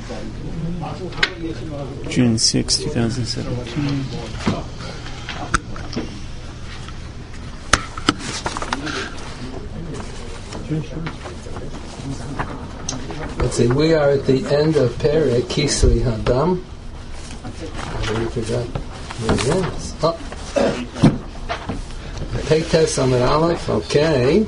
June 6, 2017. Let's see, we are at the end of Perek Kisui Hadam. I already forgot where it is. Peites Amud Aleph, okay.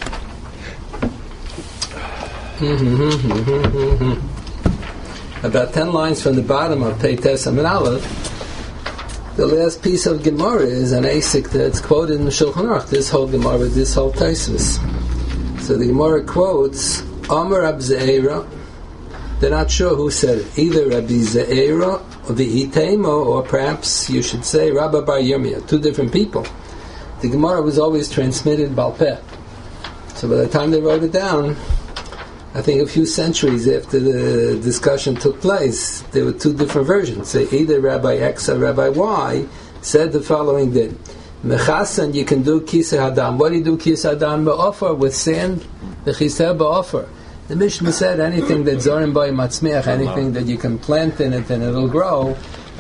About 10 lines from the bottom of Peites Amud Aleph, the last piece of Gemara is an asik that's quoted in the Shulchan Aruch. This whole Gemara, this whole Tosfos. So the Gemara quotes Amar Rab Ze'era. They're not sure who said it. Either Rabbi Ze'era or the Itemo, or perhaps you should say Rabbi Bar Yirmiyah. Two different people. The Gemara was always transmitted Baal Peh. So by the time they wrote it down, I think a few centuries after the discussion took place, there were two different versions. So either Rabbi X or Rabbi Y said the following did. Mechasan, you can do Kisei Hadam. What do you do Kisei Hadam? Ba'ofar, with sand. The Chisei Ba'ofar. The Mishnah said anything that Zorim Ba'y Matzmiach, anything that you can plant in it and it'll grow,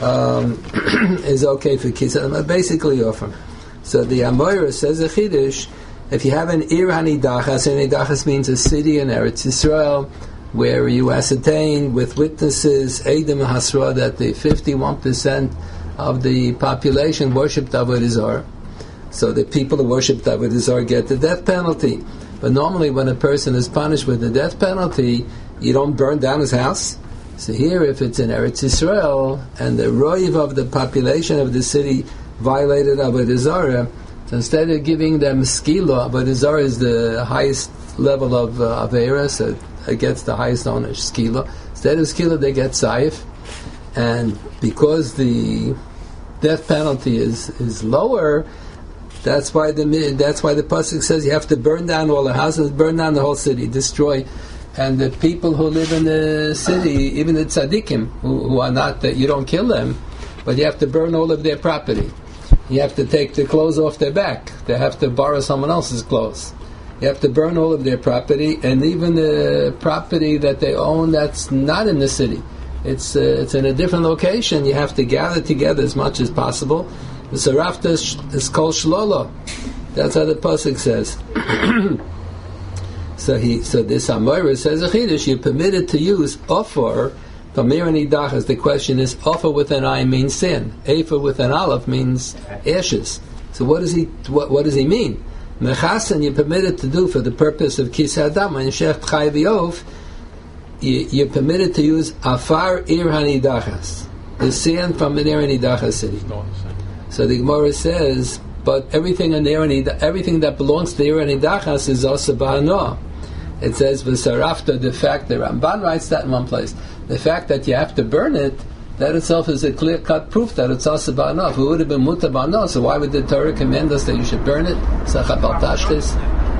is okay for Kisei Hadam. Basically offer. So the Amoira says a Chiddush, if you have an Ir Hanidachas, and Hanidachas means a city in Eretz Yisrael, where you ascertain with witnesses, Eidim Hasra, that the 51% of the population worshipped Avodah Zarah. So the people who worshipped Avodah Zarah get the death penalty. But normally when a person is punished with the death penalty, you don't burn down his house. So here, if it's in Eretz Yisrael, and the roiv of the population of the city violated Avodah Zarah, so instead of giving them skila, Avodah Zarah is the highest level of Aveira, so it gets the highest honor, skila. Instead of skila, they get saif. And because the death penalty is lower, that's why the pasuk says you have to burn down all the houses, burn down the whole city, destroy. And the people who live in the city, even the tzaddikim, who are not, that you don't kill them, but you have to burn all of their property. You have to take the clothes off their back. They have to borrow someone else's clothes. You have to burn all of their property, and even the property that they own that's not in the city. It's in a different location. You have to gather together as much as possible. The Sarafta is called Shlolo. That's how the pasuk says. So this Amoira says a Chiddush, you're permitted to use offer from Mir and Idachas. The question is, offer with an I means sin. Efer with an aleph means ashes. So what does he mean? Mechasan, you're permitted to do for the purpose of Kisei Hadam and Shech Chai V'Of. You're permitted to use Afar Ir Hanidachas, the sand from an Ir Hanidachas city. So the Gemara says, but everything that belongs to the Ir Hanidachas is also Ba'anoah. It says V'Sarafta, the fact that Ramban writes that in one place, the fact that you have to burn it, that itself is a clear-cut proof that it's also Ba'anoah. If it would have been Muta Ba'anoah, so why would the Torah command us that you should burn it? Sachabal Tashchis.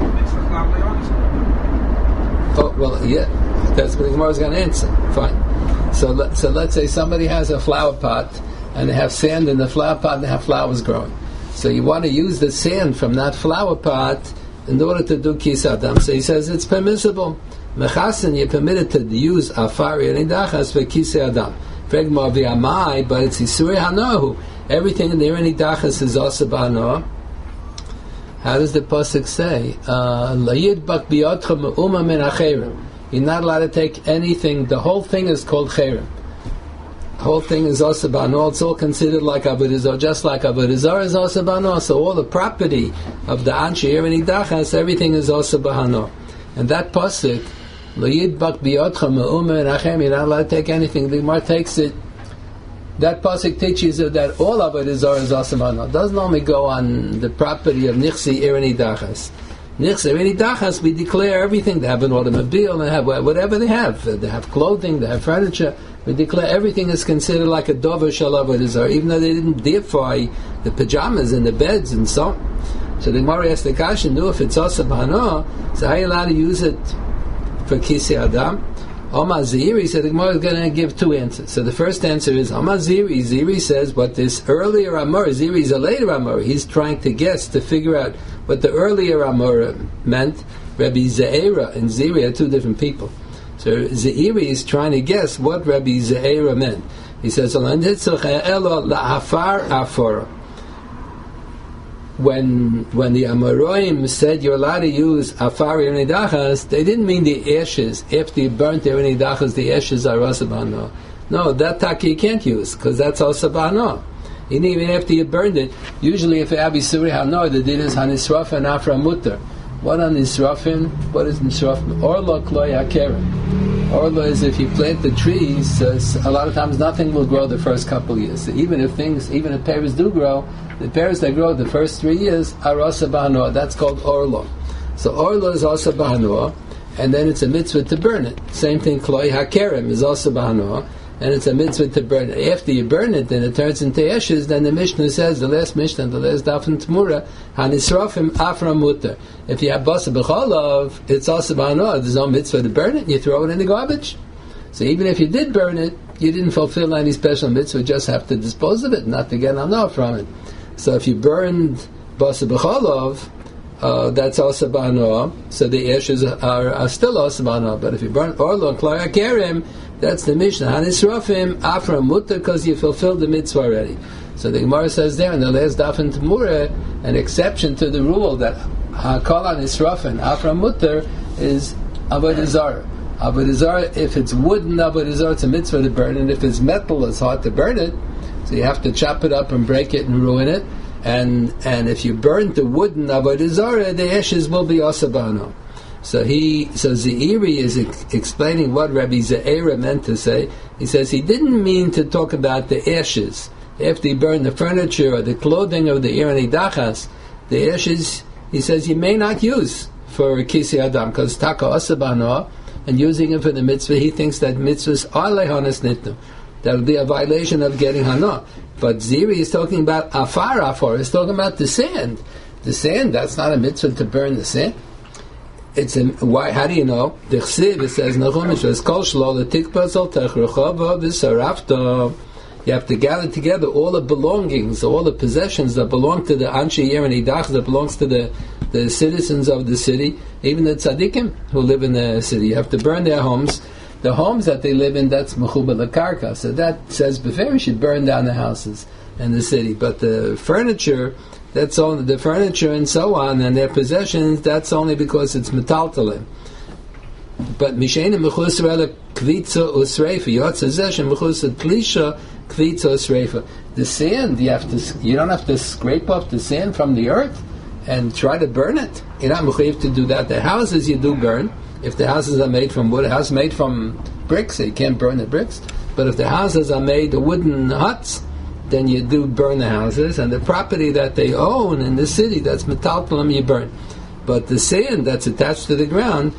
Oh, well, yeah. That's what the Gemara is going to answer. Fine. So let's say somebody has a flower pot, and they have sand in the flower pot, and they have flowers growing. So you want to use the sand from that flower pot in order to do Kisei Hadam. So he says it's permissible. Mechasen, you're permitted to use Afar Yenidachas for Kisei Hadam. Fregma v'amai, but it's Isurei Hanohu. Everything in the Yenidachas is also Ba'anoah. How does the pasuk say? Layid bak biyotcha me'uma min acherim. You're not allowed to take anything. The whole thing is called cherem. The whole thing is also Ba'anoah. It's all considered like Avodah Zarah, just like Avodah Zarah is also Ba'anoah. So all the property of the Anshe Ir Nidachas, everything is also Ba'anoah. And that pasuk, L'yid bak biyotcha me'uma enachem, you're not allowed to take anything. The Gemara takes it. That pasuk teaches you that all Avodah Zarah is also Ba'anoah. It doesn't only go on the property of Nichsi Ir Nidachas. Nichsi Ir Nidachas, we declare everything. They have an automobile, they have whatever they have. They have clothing, they have furniture. We declare everything is considered like a dover shel Avodah Zarah, even though they didn't deify the pajamas and the beds and so on. So the Gemara asks the question, no, if it's also Ba'anoah, so how are you allowed to use it for Kisei Hadam? Omar Ziri said the Gemara is going to give two answers. So the first answer is Omar Ziri. Ziri says what this earlier Amor, Ziri is a later Amor. He's trying to guess, to figure out what the earlier Amor meant. Rabbi Ze'era and Ziri are two different people. So Ze'iri is trying to guess what Rabbi Ze'era meant. He says, when the Amoraim said you're allowed to use afar Nidachas, they didn't mean the ashes. After you burnt the Nidachas, the ashes are Asabano. No, that taki you can't use, because that's Asabano. And even after you burned it, usually if you have Isuri Hanor, the din is Hanisraf and Afra Mutter. What on Nisrafin? What is Nisrafin? Orla Kloy HaKerem. Orla is if you plant the trees, a lot of times nothing will grow the first couple of years. So even if pears do grow, the pears that grow the first 3 years are Asa B'Hanor. That's called Orla. So Orla is Asa B'Hanor, and then it's a mitzvah to burn it. Same thing, Kloy HaKerem is Asa B'Hanor, and it's a mitzvah to burn it. After you burn it, then it turns into ashes. Then the Mishnah says, the last Mishnah, the last Daf in Tmura, Hanisrafim Afra Mutter. If you have Basa B'Cholov, it's also B'Hanor. There's no mitzvah to burn it, and you throw it in the garbage. So even if you did burn it, you didn't fulfill any special mitzvah, you just have to dispose of it, not to get Hanor from it. So if you burned Basa B'Cholov, that's also B'Hanor, so the ashes are still also B'Hanor. But if you burn Orlo and Kloy HaKerem, that's the Mishnah. Hanisrafim Afra Mutter, because you fulfilled the mitzvah already. So the Gemara says there in the last Daf in Tmura, an exception to the rule that Hakol Hanisrafim Afra Mutter is Avodah Zarah. Avodah Zarah, if it's wooden Avodah Zarah, it's a mitzvah to burn, and if it's metal, it's hard to burn it. So you have to chop it up and break it and ruin it. And if you burn the wooden Avodah Zarah, the ashes will be Asabano. So Ze'iri is explaining what Rabbi Ze'era meant to say. He says he didn't mean to talk about the ashes. After you burn the furniture or the clothing of the Irani Dachas, the ashes, he says, you may not use for Kisi Adam, because Taka Asabano, and using it for the mitzvah, he thinks that mitzvahs are lehanas nitnu. That would be a violation of getting hana. But Ziri is talking about afar. He's talking about the sand. The sand, that's not a mitzvah to burn the sand. Why? How do you know? The Chsiv, it says, you have to gather together all the belongings, all the possessions that belong to the Anshe Yer and Idach, that belongs to the citizens of the city, even the tzaddikim who live in the city. You have to burn their homes. The homes that they live in, that's mechuba l'karka. So that says before you should burn down the houses in the city. But the furniture, that's only the furniture and so on, and their possessions, that's only because it's metaltalim. But mishena mechus rela kvitza usreifa yotzezeshem mechus plisha kvitza usreifa. The sand, you don't have to scrape off the sand from the earth and try to burn it. You're not mechuyev to do that. The houses you do burn. If the houses are made from wood, a house made from bricks, so you can't burn the bricks. But if the houses are made of wooden huts, then you do burn the houses, and the property that they own in the city, that's metalpalim, you burn. But the sand that's attached to the ground,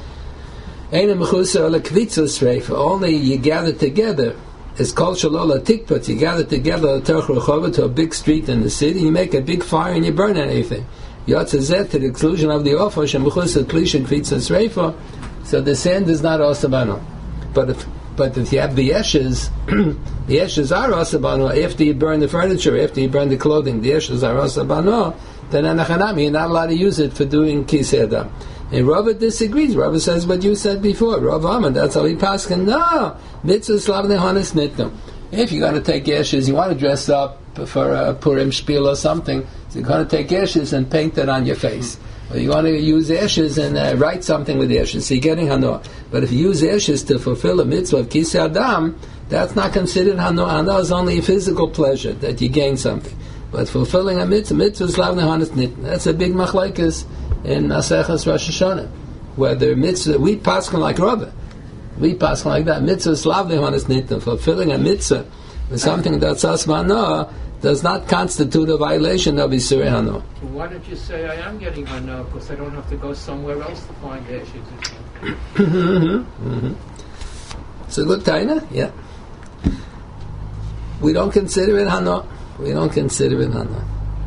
only you gather together. It's called shalola tikpot. You gather together to a big street in the city, you make a big fire and you burn anything. Yotzezet, to the exclusion of the offer, shemechusat klisha kvitza sreifa. So the sand is not asabano. But if you have the ashes, the ashes are asabano. After you burn the furniture, after you burn the clothing, the ashes are asabano. Then anachanami, you're not allowed to use it for doing kisei adam. And Rava disagrees. Rava says what you said before. Rav Ahmed, that's how he paskin. No, mitzvah slav nehanis nitnu. If you're going to take ashes, you want to dress up for a Purim spiel or something, so you're going to take ashes and paint it on your face. Or you want to use ashes and write something with ashes, so you're getting hanor. But if you use ashes to fulfill a mitzvah of kisei adam, that's not considered hanor. Hanor is only a physical pleasure, that you gain something. But fulfilling a mitzvah is lav nehanis nitnu. That's a big machlekes in Maseches Rosh Hashanah, where the mitzvah, we paskin like Rava. We paskin like that. Mitzvah is lav nehanis nitnu. Fulfilling a mitzvah with something that's asmanah does not constitute a violation of Isurei Hanor. Well, why don't you say I am getting Hanor, because I don't have to go somewhere else to find ashes? It's a good taina, yeah. We don't consider it Hanor. We don't consider it Hanor.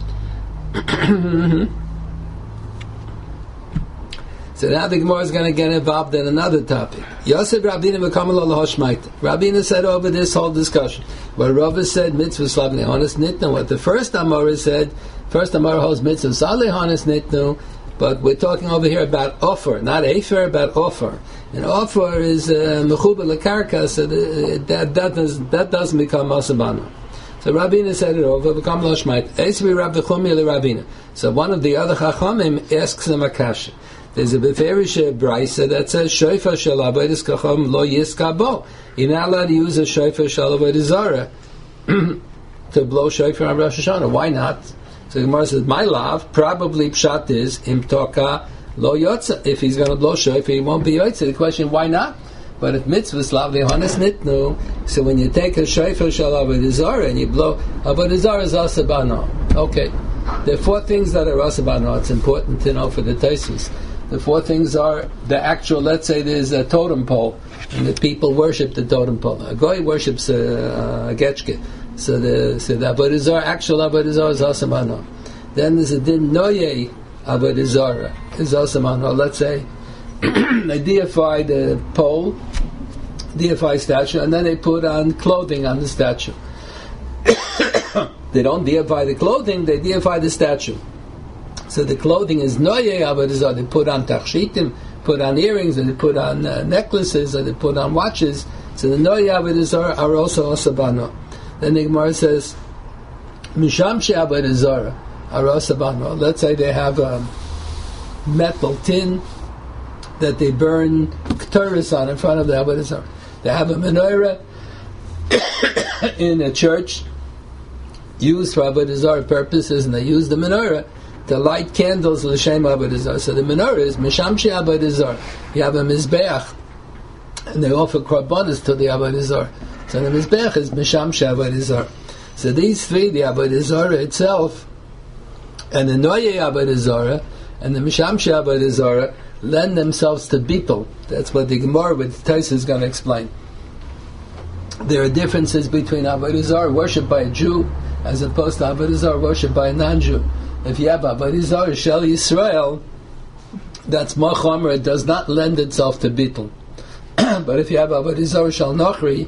So now the Gemara is going to get involved in another topic. Yosef Rabbeinu v'kamal lahoshmaita. Rabbeinu said over this whole discussion, where Rava said mitzvah slav nehanis nitnu, what the first Amora said, first Amora holds mitzvah slav nehanis nitnu, But we're talking over here about offer, not Efer, about offer. And offer is Mechuba Lekarka, so that doesn't become Masabana. So Rabbeinu said it over, become Lashmait. Esri Rabbi Chumi le Rabbeinu. So one of the other Chachamim asks him a kasha. There's a Beferish Brisa that says, Shofar shel Avodas Chacham lo yiska bo. You're not allowed to use a Shofar shel Avodah Zarah to blow Shofar on Rosh Hashanah. Why not? So the Gemara says, my love, probably Pshat is, Im Toka lo yotza. If he's going to blow Shofar, he won't be yotza. The question, why not? But if mitzvahs lav lehonas nitnu, so when you take a shofar shel avodah zarah and you blow, avodah zarah is asabano. Okay, there are four things that are asabano. It's important to know for the Tosfos. The four things are the actual. Let's say there's a totem pole, and the people worship the totem pole. A goy worships a getchke, so the avodah zarah, actual avodah zarah is asabano. Then there's a din noye avodah zarah is asabano. Let's say they deify the pole, deify statue, and then they put on clothing on the statue. They don't deify the clothing, they deify the statue. So the clothing is noye avodah zarah. They put on tachshitim, put on earrings, and they put on necklaces, and they put on watches. So the noye avodah zarah are also asabano. Then the Gemara says, misham she avodah zarah are asabano. Let's say they have a metal tin that they burn ketores on in front of the avodah zarah. They have a menorah in a church used for avodah zarah purposes, and they use the menorah to light candles l'shem avodah zarah. So the menorah is mishamshi avodah zarah. You have a mizbeach, and they offer korbanos to the avodah zarah. So the mizbeach is mishamshi avodah zarah. So these three, the avodah zarah itself, and the noye avodah zarah, and the mishamshi avodah zarah, lend themselves to bittul. That's what the Gemara with Tosfos is going to explain. There are differences between avodah zarah worshipped by a Jew as opposed to avodah zarah worshipped by a non-Jew. If you have avodah zarah shel Yisrael, that's machomer. It does not lend itself to bittul. But if you have avodah zarah shel Nochri,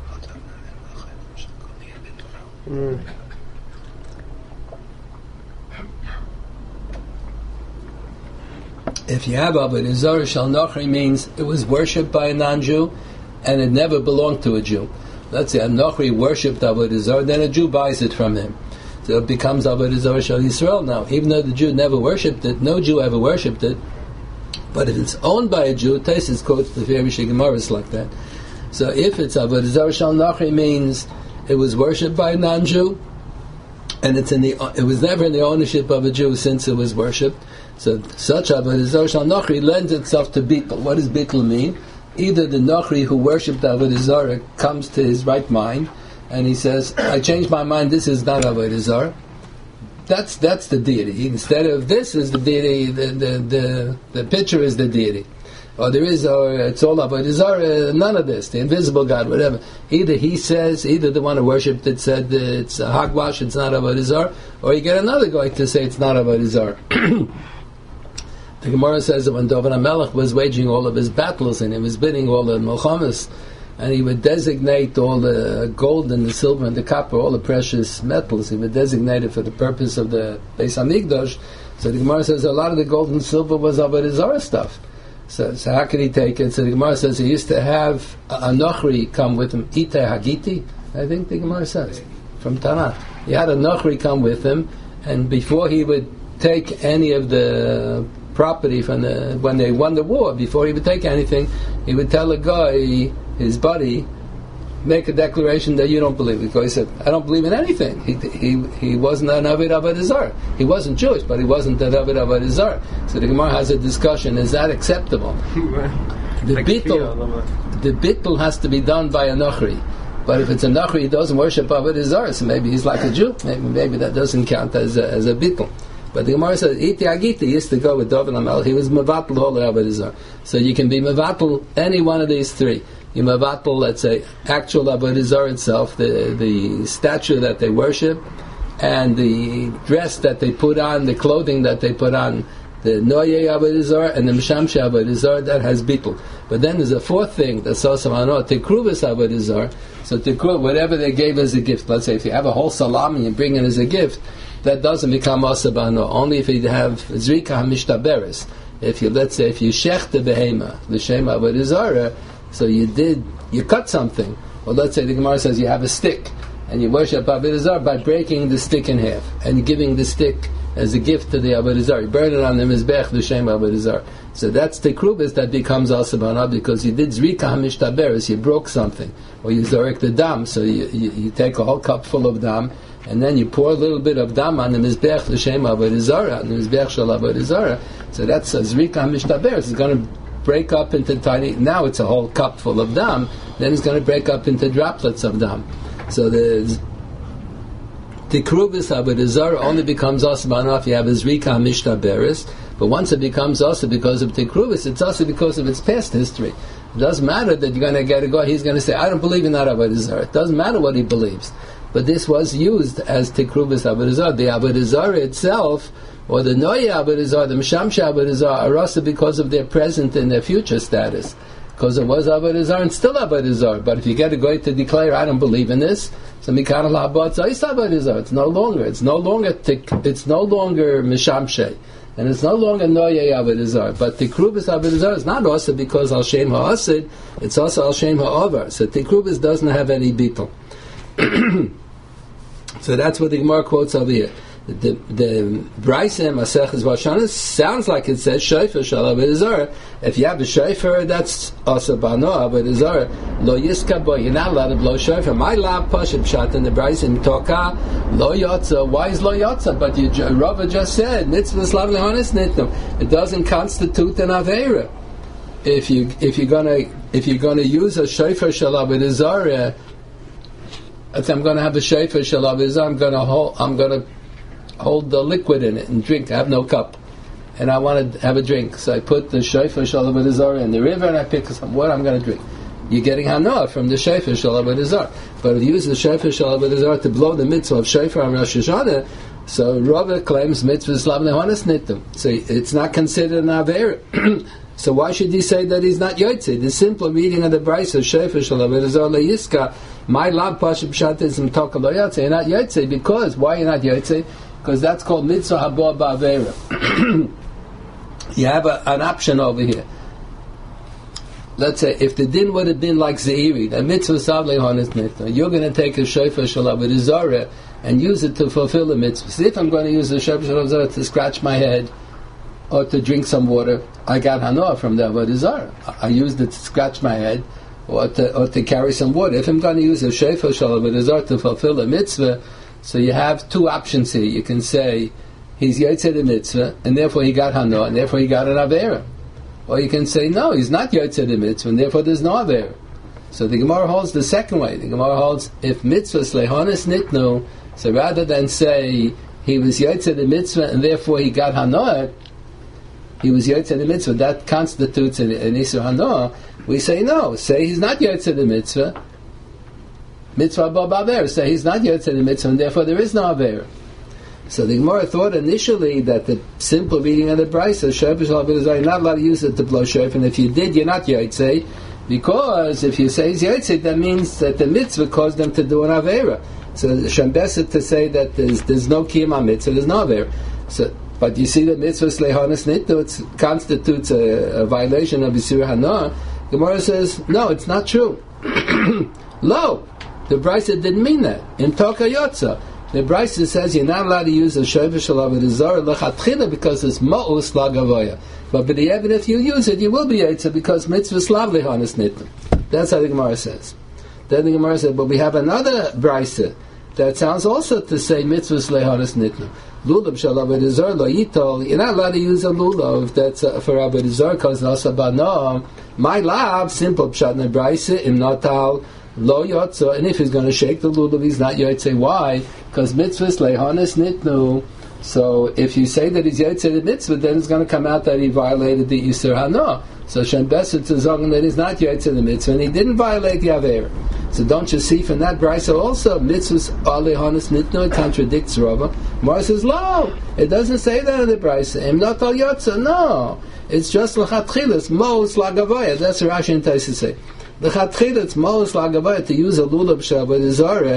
if you have avodah zarah shel Nochri, means it was worshipped by a non-Jew and it never belonged to a Jew. Let's say a Nochri worshipped avodah zarah, then a Jew buys it from him. So it becomes avodah zarah shel Yisrael now. Even though the Jew never worshipped it, no Jew ever worshipped it, but if it's owned by a Jew, Tosfos quotes the Ferish Gemaras like that. So if it's avodah zarah shel Nochri, means it was worshipped by a non-Jew, and it was never in the ownership of a Jew since it was worshipped. So such avodah zarah shel Nochri lends itself to bittul. What does bittul mean? Either the Nochri who worshipped avodah zarah comes to his right mind and he says, I changed my mind, this is not avodah zarah. That's the deity. Instead of this is the deity, the picture is the deity. Or it's all avodah zarah, none of this, the invisible God, whatever. Either he says, either the one who worshipped it said it's a hogwash, it's not avodah zarah, or you get another guy to say it's not avodah zarah. The Gemara says that when David HaMelech was waging all of his battles and he was bidding all the milchamas, and he would designate all the gold and the silver and the copper, all the precious metals, he would designate it for the purpose of the Beis HaMikdash. So the Gemara says a lot of the gold and silver was avodah zarah stuff. So how could he take it? So the Gemara says he used to have a Nochri come with him, Itay Hagiti, I think the Gemara says, from Tanakh. He had a Nochri come with him, and before he would take any of the property from when they won the war, before he would take anything, he would tell a guy, his buddy, make a declaration that you don't believe. The guy said, I don't believe in anything. He wasn't an Avid Avodah Zarah. He wasn't Jewish, but he wasn't an Avid Avodah Zarah. So the Gemara has a discussion, is that acceptable? The bittul has to be done by a Nochri. But if it's a Nochri, he doesn't worship Avodah Zarah, so maybe he's like a Jew. Maybe that doesn't count as a bittul. But the Gemara says, Iti Agiti used to go with David HaMelech. He was Mevatel all the Avodah Zarah. So you can be Mevatel any one of these three. You Mevatel, let's say, actual Avodah Zarah itself, the statue that they worship, and the dress that they put on, the clothing that they put on, the Noye Avodah Zarah and the Mishamshi Avodah Zarah, that has bittul. But then there's a fourth thing, that's also Tekruvas Avodah Zarah. So Tekruv, whatever they gave as a gift, let's say if you have a whole salami and bring it as a gift, that doesn't become asabano. Only if you have zrika hamishtaberes. Let's say if you shech the behema, l'shem avodah zarah, so you cut something. Or let's say the Gemara says you have a stick, and you worship avodah zarah by breaking the stick in half, and giving the stick as a gift to the avodah zarah. You burn it on the mizbech, l'shem avodah zarah. So that's the krubis that becomes asabana, because you did zrika hamishtaberes, you broke something, or you zorek the dam, so you take a whole cup full of dam, and then you pour a little bit of dam on the mizbech l'shem avodah zarah, on the mizbech shel avodah zarah. So that's a zrika hamishtaberes. It's going to break up into tiny. Now it's a whole cup full of dam. Then it's going to break up into droplets of dam. So the krubis avodah zarah only becomes asabana if you have a zrika hamishtaberes. But once it becomes also because of tikrubis, it's also because of its past history. It doesn't matter that you're going to get a guy, he's going to say, I don't believe in that avodah zarah. It doesn't matter what he believes. But this was used as tikrubis avodah zarah. The avodah zarah itself, or the noya avodah zarah, the mishamsha avodah zarah, are also because of their present and their future status. Because it was avodah zarah and still avodah zarah. But if you get a guy to declare, I don't believe in this, so mikar labot zayis avodah zarah. It's no longer mishamshe. And it's no longer noyei avodah zarah. But tikrubis avodah zarah is not also because al shem ha'asid, it's also al shem ha'avar. So tikrubis doesn't have any beetle. So that's what the Gemara quotes over here. The Brayse Maseches Vashanas sounds like it says shofar shel avodah zarah. If you have a shofar, that's also bano avodah zarah. Lo yiska bo, you're not allowed to blow shofar. My lab pashut pshat in the Brayse in Toka lo yotza. Why is lo yotza? But Rava just said mitzvah slav lehonis nitnu. It doesn't constitute an avera. If you're gonna use a shofar shel avodah zarah, if I'm going to have a shofar shel avodah zarah, I'm going to hold the liquid in it and drink. I have no cup, and I want to have a drink. So I put the shofar shel avodah zarah in the river, and I pick some water. I'm going to drink. You're getting hanoah from the shofar shel avodah zarah. But if you use the shofar shel avodah zarah to blow the mitzvah of shofar on Rosh Hashanah, so Rava claims mitzvah slav lehonis nitum. So it's not considered an avera. So why should he say that he's not yotze? The simple reading of the Brayse of shofar shel avodah zarah leyiska, my lab pashut pshat is mtoka lo yotze. You're not yotze because why you're not yotze? Because that's called mitzvah haba ba'avera. You have an option over here. Let's say if the din would have been like Zeiri, the mitzvah slav lehonis nitum, you're going to take a shofar shel avodah zarah and use it to fulfill the mitzvah. So if I'm going to use the shofar shel avodah zarah to scratch my head or to drink some water, I got hanoah from the avodah zarah. I used it to scratch my head or to carry some water. If I'm going to use a shofar shel avodah zarah to fulfill a mitzvah, so you have two options here. You can say he's yotzei the mitzvah and therefore he got hanoah and therefore he got an avera. Or you can say no, he's not yotzei the mitzvah and therefore there's no avera. So the Gemara holds the second way. The Gemara holds if mitzvahs lehonis nitnu, so rather than say he was yotzei the mitzvah and therefore he got hanoah, he was yotzei the mitzvah, that constitutes an isur hanoah. We say no, say he's not yotzei the mitzvah, mitzvah ba'aver, say he's not yotzei the mitzvah and therefore there is no aver. So the Gemara thought initially that the simple reading of the Brayse of shofar shel avodah zarah, you're not allowed to use it to blow shofar, and if you did, you're not yotzei, because if you say he's yotzei, that means that the mitzvah caused them to do an avera. So Shembeset to say that there's no kiyum on mitzvah, there's no avera. So, but you see that mitzvah lehonis nitnu, it constitutes a violation of Isur Hanoah. Gemara says, no, it's not true. Lo, the Brayse didn't mean that. In Toka Yotza, the Brayse says you're not allowed to use a shofar shel avodah zarah lechatchila because it's ma'us lagavoya. But if you use it, you will be yotze because mitzvah slav lehonis nitnu. That's how the Gemara says. Then the Gemara said, but we have another Brayse that sounds also to say mitzvah lehonis nitnu. Lulav shel avodah zarah lo yitol. You're not allowed to use a lulav that's for avodah zarah because also bano. My lab simple pshat in the Brayse im natal lo yotza, and if he's going to shake the lulav, he's not yotze. Why? Because mitzvahs lehonis nitnu. So if you say that he's yotze the mitzvah, then it's going to come out that he violated the Isur Hanoah. So Shem Beset is saying that he's not yotze the mitzvah, and he didn't violate the aver. So don't you see from that Brayse also mitzvahs are lehonis nitnu? It contradicts Rava. Mar says lo, it doesn't say that in the Brayse. Im not al yotza. No, it's just lechatchilas mos lagavoya. That's what Rashi and Tosfos say. The chatchila, it's mos lagavaya to use a lulav shel avodah zarah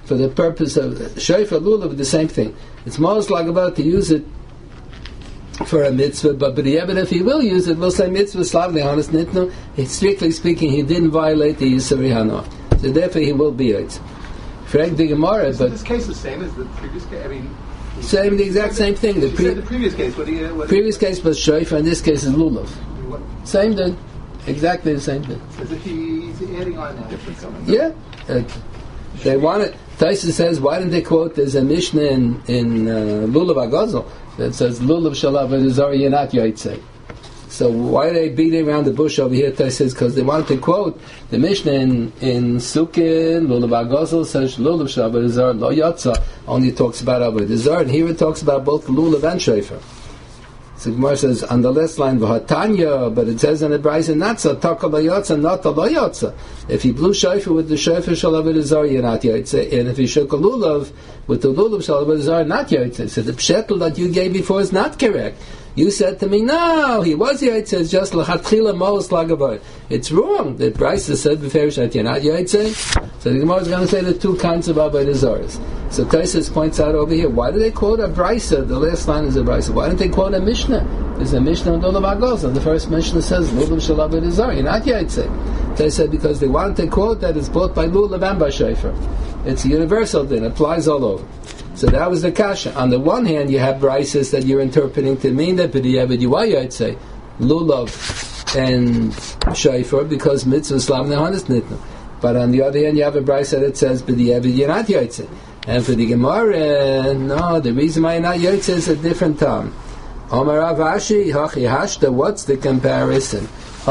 for the purpose of shofar lulav, the same thing. It's most like about to use it for a mitzvah, but if he will use it, we'll say mitzvah slavli honest nitnu. Strictly speaking, he didn't violate the Yisuri Hano, so therefore he will be it. Frank the Gemara, but this case the same as the previous case. I mean, the exact same thing. The previous case, previous case was shofar, and this case is lulav. Same thing, exactly the same thing. As if he's adding on a different something. Yeah, they want it. Taisa says, why didn't they quote? There's a Mishnah in Lulav Agazel that says Lulav Shalav V'Zari Yanat Yaitse. So why are they beating around the bush over here? Taisa says because they wanted to quote the Mishnah in Sukkin. Lulav Agazel says Lulav Shalav V'Zari Lo Yatsa only talks about Avodah Zarah, and here it talks about both Lulav and Shofar. So Gemara says on the last line v'hatanya, but it says in the Brayso natza taka lo yotza, not lo yotza. If he blew shofar with the shofar shalav zar, you're not yotze, and if he shook a lulav with the lulav shalav zar, not yotze. So the pshetel that you gave before is not correct. You said to me, no, he was yotze. It's just lachatchila mos lagavod. It's wrong. The Brayso said before that you're not yotze. So the Gemara is going to say the two kinds of avodah zaros. So Tosfos points out over here, why do they quote a Brayso? The last line is a Brayso. Why don't they quote a Mishnah? There's a Mishnah on Lulav Agos, and the first Mishnah says Lulav Shalav V'Zar. You're not Yaitse. They said because they wanted to quote that it's both by Lulav and by Shofar. It's a universal thing, it applies all over. So that was the kasha. On the one hand, you have Braysos that you're interpreting to mean that B'diavad you are Yaitse, Lulav and Shofar, because mitzvah slav nehanis nitnu. But on the other hand, you have a Brayso that says B'diavad you're not Yaitse. And for the Gemara, no, the reason why you're not Yaitse is a different time. Omar Rav Ashi, Hachi Hashta, what's the comparison?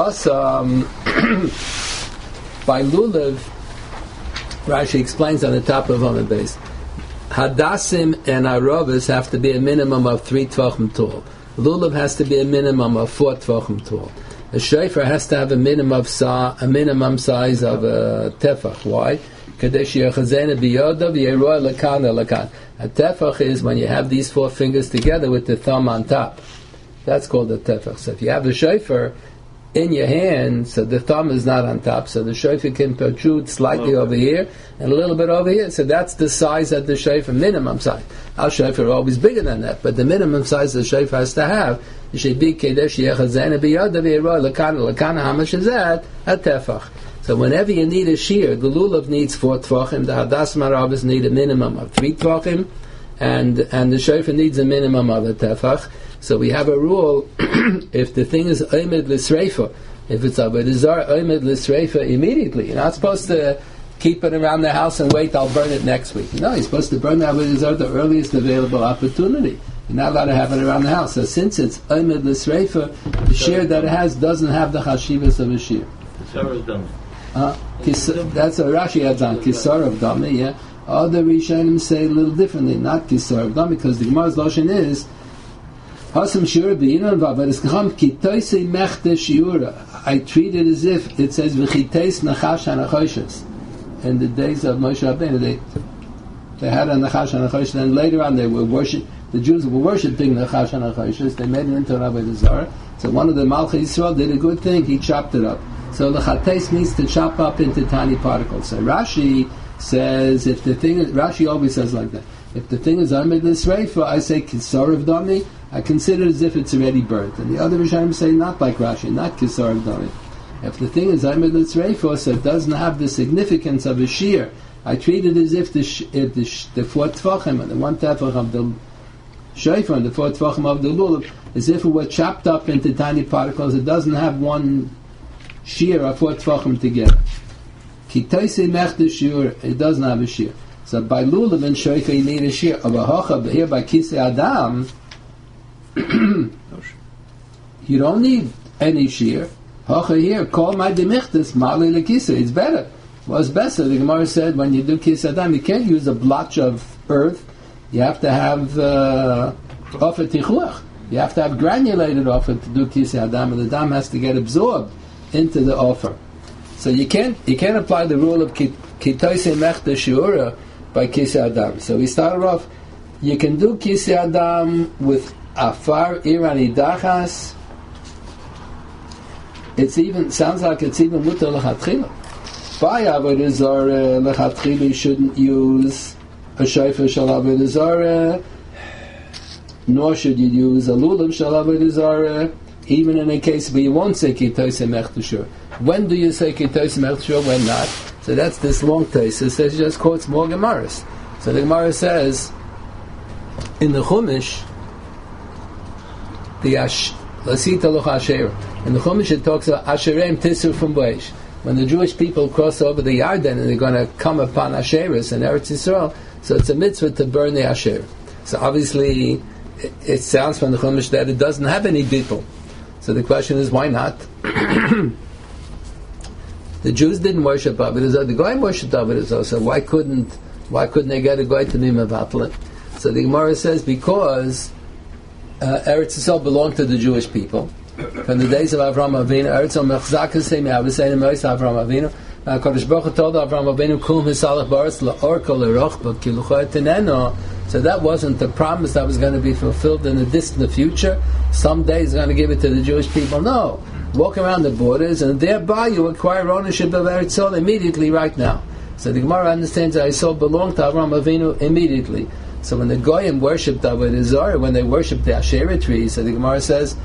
By Lulav, Rashi explains on the top of Amud Beis, Hadassim and Aravas have to be a minimum of 3 tvachim tall. Lulav has to be a minimum of 4 tvachim tall. A shofar has to have a minimum size of a tefach. Why? A tefach is when you have these 4 fingers together with the thumb on top. That's called a tefach. So if you have the shofar in your hand, so the thumb is not on top, so the shofar can protrude slightly over here and a little bit over here. So that's the size of the shofar, minimum size. Our shofar are always bigger than that, but the minimum size the shofar has to have, it should be kedesh yechazena biyada v'yeroy lakana. How much is that? A tefach. So whenever you need a shear, the lulav needs 4 tvachim, the hadas maravas need a minimum of 3 tvachim, and the shofar needs a minimum of a tefach. So we have a rule: if the thing is omed l'sreifa, if it's avodah zarah, omed l'sreifa immediately. You're not supposed to keep it around the house and wait. I'll burn it next week. No, you're supposed to burn the avodah zarah the earliest available opportunity. You're not allowed to have it around the house. So since it's omed l'sreifa, the shear that it has doesn't have the chashivas of a shear. That's a Rashi adds on Kisar of Dami. Yeah, other Rishonim say a little differently, not Kisar of Dami, because the Gemara's lashon is Hasam Shiura Beinon Vavariskham Kitoisei Mechte Shiura. I treat it as if it says V'chiteis Nachash Hanachoshes. In the days of Moshe Rabbeinu, they had a Nachash Hanachoshes, and later on they were the Jews were worshipping Nachash Hanachoshes. They made it into Avodah Zarah. So one of the Malchei Yisrael did a good thing. He chopped it up. So the chates means to chop up into tiny particles. So Rashi says, if the thing is, Rashi always says like that, if the thing is omed l'sreifa, I say kisar of dami, I consider it as if it's already burnt. And the other Rishonim say not like Rashi, not kisar of dami. If the thing is omed l'sreifa, so it doesn't have the significance of a shear, I treat it as if the 4 tvachim and the 1 tefach of the shofar and the 4 tvachim of the lulav, as if it were chopped up into tiny particles. It doesn't have one shear of 4 tvachim together. Kitoisei mechte shear, it doesn't have a shear. So by lulav and shofar you need a shear. But here by kisei adam, you don't need any shear. Hocha here, call my demichtes mali lekisei. It's better. What's better? The Gemara said when you do kisei adam, you can't use a blotch of earth. You have to have offer tichuach. You have to have granulated offer to do kisei adam, and the dam has to get absorbed into the offer. So you can't apply the rule of kitoisei mechte shiura by kisei adam. So we started off, you can do kisei adam with afar irani dachas. It sounds like it's even mutar l'chatchila. by Avodah Zarah, lechatchila you shouldn't use a shofar shel Avodah Zarah, nor should you use a lulav shel Avodah Zarah, even in a case where you won't say ki toisem echtushur. When do you say ki toisem echtushur? When not? So that's this long toisem. So he just quotes more Gemaras. So the Gemara says in the Chumash, the Lasita Loch Asher. In the Chumash it talks about Asherem Tisur from Beish. When the Jewish people cross over the Yarden and they're going to come upon Asheris in Eretz Yisrael, so it's a mitzvah to burn the Asher. So obviously it sounds from the Chumash that it doesn't have any bittul. So the question is, why not? The Jews didn't worship Avodah Zarah. The Goyim worshipped Avodah Zarah. So why couldn't they get a Goy to be mevatel? So the Gemara says because Eretz Yisrael belonged to the Jewish people from the days of Avraham Avinu. Eretz Yisrael mechzakas semi aviseinu mois Avraham Avinu. Kodesh Baruch Hu told Avraham Avinu, "Kum hisalach baretz laorko lerochba ki luchot teneno." So that wasn't the promise that was going to be fulfilled in the distant future. Someday He's going to give it to the Jewish people. No, walk around the borders, and thereby you acquire ownership of Eretz Yisrael immediately, right now. So the Gemara understands that Yisrael belonged to Avraham Avinu immediately. So when the Goyim worshipped Avodah Zarah, when they worshipped the Asherah trees, so the Gemara says,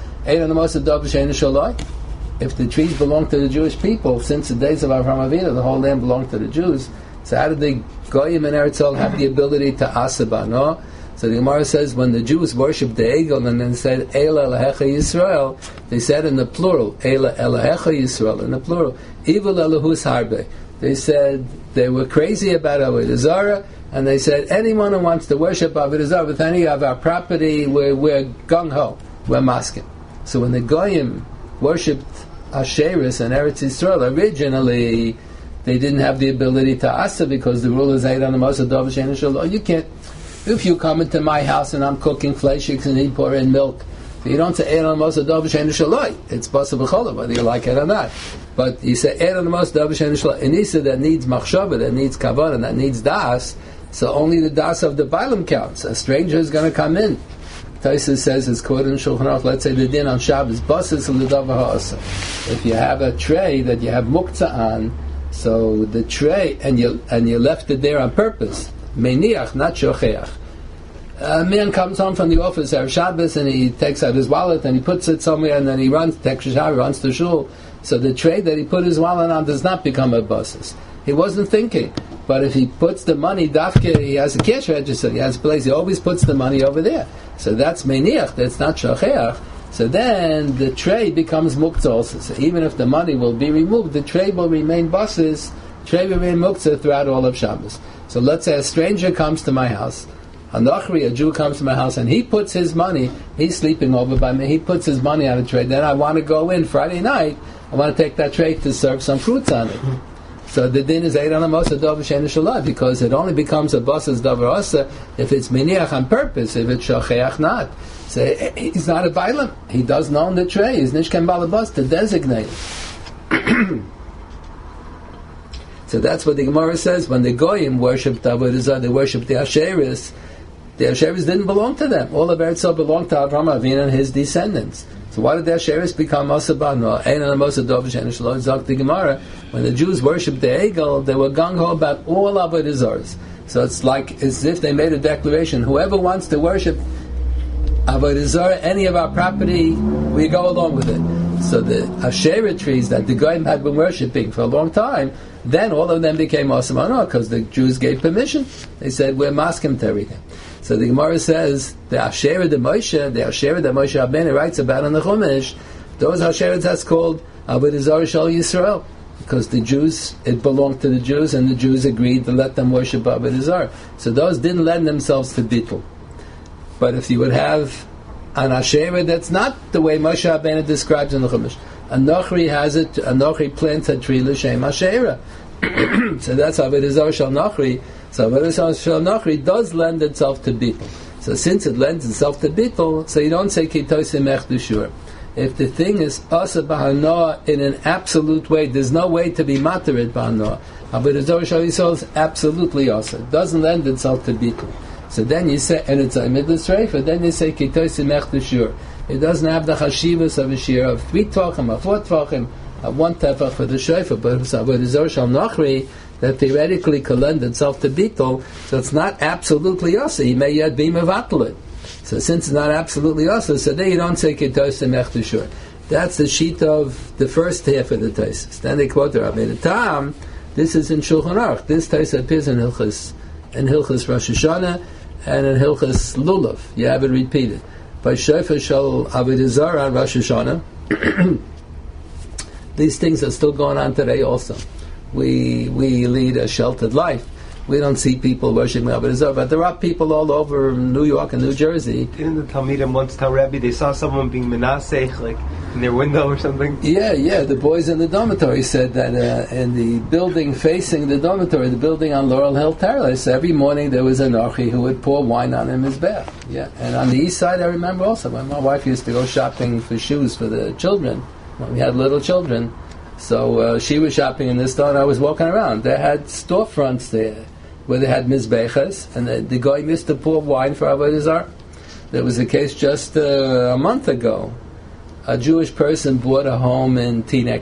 if the trees belong to the Jewish people, since the days of Avraham Avinu, the whole land belonged to the Jews, so how did the Goyim and Eretz Yisrael have the ability to asaba, no? So the Gemara says, when the Jews worshipped the Egel and then said, Eila Elohecha Yisrael, they said in the plural, Eila Elohecha Yisrael, in the plural, Evil Elohus Harbe. They said they were crazy about Avodah Zarah, and they said, anyone who wants to worship Avodah Zarah with any of our property, we're gung-ho, we're masking. So when the Goyim worshipped Asheris and Eretz Yisrael, originally they didn't have the ability to asa because the rule is you can't. If you come into my house and I'm cooking fleshix and you pour in milk, you don't say it's possible whether you like it or not. But you say an isa that needs machshava, that needs kavanah, that needs das. So only the das of the bailam counts. A stranger is going to come in. Taisa says it's quoted in Shulchan Aruch. Let's say the din on Shabbos basis l'davar ha'asa. If you have a tray that you have muktzah on, so the tray and you left it there on purpose, meniach, not shocheach. A man comes home from the office on Shabbos and he takes out his wallet and he puts it somewhere and then he runs to shul. So the tray that he put his wallet on does not become a basis. He wasn't thinking. But if he puts the money, dafke, he has a cash register, he has a place, he always puts the money over there. So that's meniach, that's not shacheach. So then the tray becomes muktzah also. So even if the money will be removed, the tray will remain basis, tray will remain muktzah throughout all of Shabbos. So let's say a stranger comes to my house, a Nachri, a Jew comes to my house, and he puts his money, he's sleeping over by me, he puts his money on a tray, then I want to go in Friday night, I want to take that tray to serve some fruits on it. So the din is Eid on the Mosa Davar Shein Shalai, because it only becomes a Basas Davar Asa if it's Miniach on purpose, if it's Shacheach not. So he's not a Bailam. He doesn't own the tray. He's Nishkan Balabas to designate. So that's what the Gemara says. When the Goyim worshipped Avodah Zarah, they worshipped the Asheris. The Asheris didn't belong to them. All of Eretz Yisrael belonged to Avraham Avinu and his descendants. So why did the Asheris become Asabano? The Gemara, when the Jews worshipped the Egel, they were gung-ho about all Avodah Zarahs. So it's like as if they made a declaration, whoever wants to worship Avodah Zarah, any of our property, we go along with it. So the Asherah trees that the Goyim had been worshipping for a long time, then all of them became Asabano because the Jews gave permission. They said, we're masking to everything. So the Gemara says the Asherah de Moshe Rabbeinu writes about in the Chumash, those Asherahs that's called Avodah Zarah Shel Yisrael, because the Jews, it belonged to the Jews, and the Jews agreed to let them worship Avodah Zarah. So those didn't lend themselves to bittul. But if you would have an Asherah that's not the way Moshe Rabbeinu describes in the Chumash, a Nochri has it, a Nochri plants a tree l'shem Asherah. So that's Avodah Zarah Shel Nochri. So Avodah Zarah Shel Nochri does lend itself to bittul. So since it lends itself to bittul, so you don't say ki tosim echdushur. If the thing is asa b'hanoah in an absolute way, there's no way to be materit b'hanoah. Avodah Zarah Shel Yisrael is absolutely asa. It doesn't lend itself to bittul. So then you say, and it's a midless reifa, then you say ki tosim echdushur. It doesn't have the chashivas of a shir of 3 tvachim, of 4 tvachim, one tefach for the shofar, but it's avodah shel nachri that theoretically could lend itself to bittul, so it's not absolutely asa. He may yet be mevatel it. So since it's not absolutely asa, so then you don't say kitois semech d'shur. That's the sheet of the first half of the Taisus. Then they quote the Rabbeinu Tam. This is in Shulchan Aruch. This Taisus appears in Hilchos Rosh Hashanah and in Hilchos Lulav. You have it repeated. By Shofar Shel Avodah Zarah Rosh Hashanah. These things are still going on today also. We lead a sheltered life. We don't see people worshiping Avodah Zarah, but there are people all over New York and New Jersey. Didn't the Talmidim once tell Rebbe they saw someone being menasech, like in their window or something? Yeah. The boys in the dormitory said that in the building facing the dormitory, the building on Laurel Hill Terrace, every morning there was an archi who would pour wine on him his bath. Yeah, and on the east side, I remember also when my wife used to go shopping for shoes for the children when we had little children. So she was shopping in this store, and I was walking around. They had storefronts there where they had mizbeches, and the guy used to pour wine for Avodah Zarah. There was a case just a month ago. A Jewish person bought a home in Teaneck.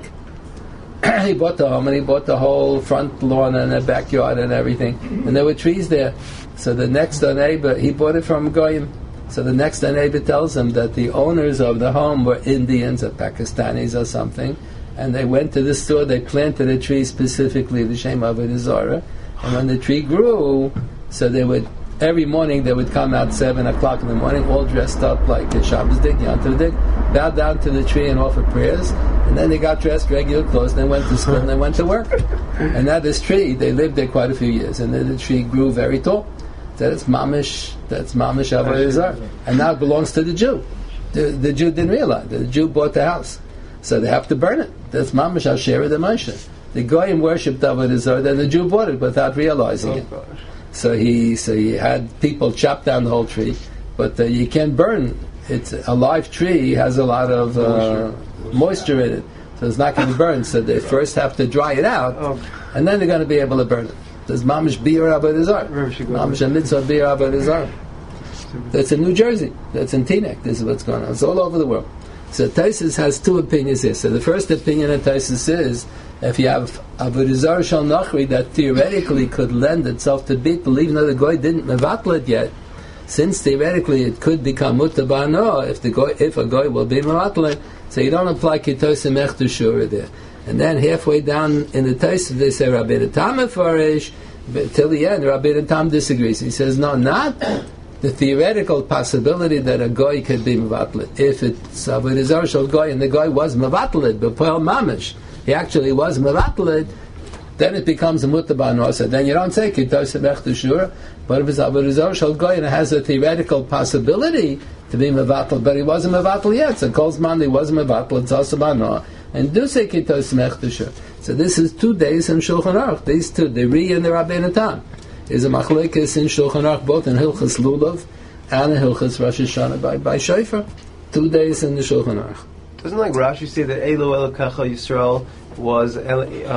He bought the home, and he bought the whole front lawn and the backyard and everything. And there were trees there. So the next door neighbor, he bought it from Goyim. So the next door neighbor tells him that the owners of the home were Indians or Pakistanis or something, and they went to the store, they planted a tree specifically, L'Shem Avodah Zarah. And when the tree grew, so they would, every morning they would come out 7 o'clock in the morning, all dressed up like a Shabbos Dik, Yom Dik, bow down to the tree and offer prayers, and then they got dressed regular clothes, and they went to school and they went to work. And now this tree, they lived there quite a few years, and then the tree grew very tall. That's mamish Avodah Zarah. And now it belongs to the Jew. The Jew didn't realize. The Jew bought the house. So they have to burn it. That's mamish Asherah the Moshe. The Goyim worshipped Avodah Zarah, then the Jew bought it without realizing it. So he had people chop down the whole tree, but you can't burn. It's a live tree, has a lot of moisture in it, so it's not going to burn. So they first have to dry it out, and then they're going to be able to burn it. There's mamish bir Avodah Zarah, mamish a mitzvah bir Avodah Zarah. That's in New Jersey. That's in Teaneck. This is what's going on. It's all over the world. So Taisus has two opinions here. So the first opinion of Taisus is, if you have Avodah Zarah Shel Nachri that theoretically could lend itself to bittul, even though the goy didn't mevatel it yet, since theoretically it could become mutar ba'ano if a goy will be mevatel it, so you don't apply kitois semech d'shura there. And then halfway down in the Taisus they say Rabbeinu Tam mefarish, but till the end Rabbeinu Tam disagrees. He says no, not the theoretical possibility that a goy could be mevatel. If it's Avodah Zarah Shel Goy and the goy was mevatel b'poel mamish, he actually was mevatel, then it becomes a mutar ba'anosa. Then you don't say kitois semech d'shura. But if it's Avodah Zarah Shel Goy and it has a theoretical possibility to be mevatel, but he wasn't mevatel yet, so Kol Zman he wasn't mevatel, it's also ba'ano, and do say kitois semech d'shura. So this is 2 days in Shulchan Aruch. These two, the Ri and the Rabbeinu Tam, is a machlekes in Shulchan Aruch, both in Hilchos Lulav and in Hilchos Rosh Hashanah by Shofar. 2 days in the Shulchan Aruch. Doesn't like Rashi say that Elo Elokecha Yisrael was the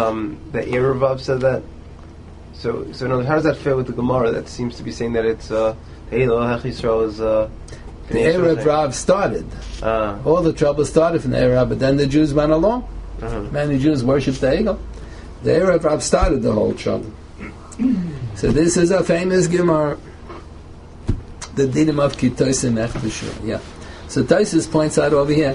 Erevav said that? So in other words, how does that fit with the Gemara that seems to be saying that it's Elo Elokecha Yisrael is the Erev Rav started. All the trouble started from the Erev Rav, but then the Jews went along. Many Jews worshipped the Egel. The Erev Rav started the whole trouble. So this is a famous Gemara, the dinim of kitois semech d'shura. Yeah. So Taisus points out over here,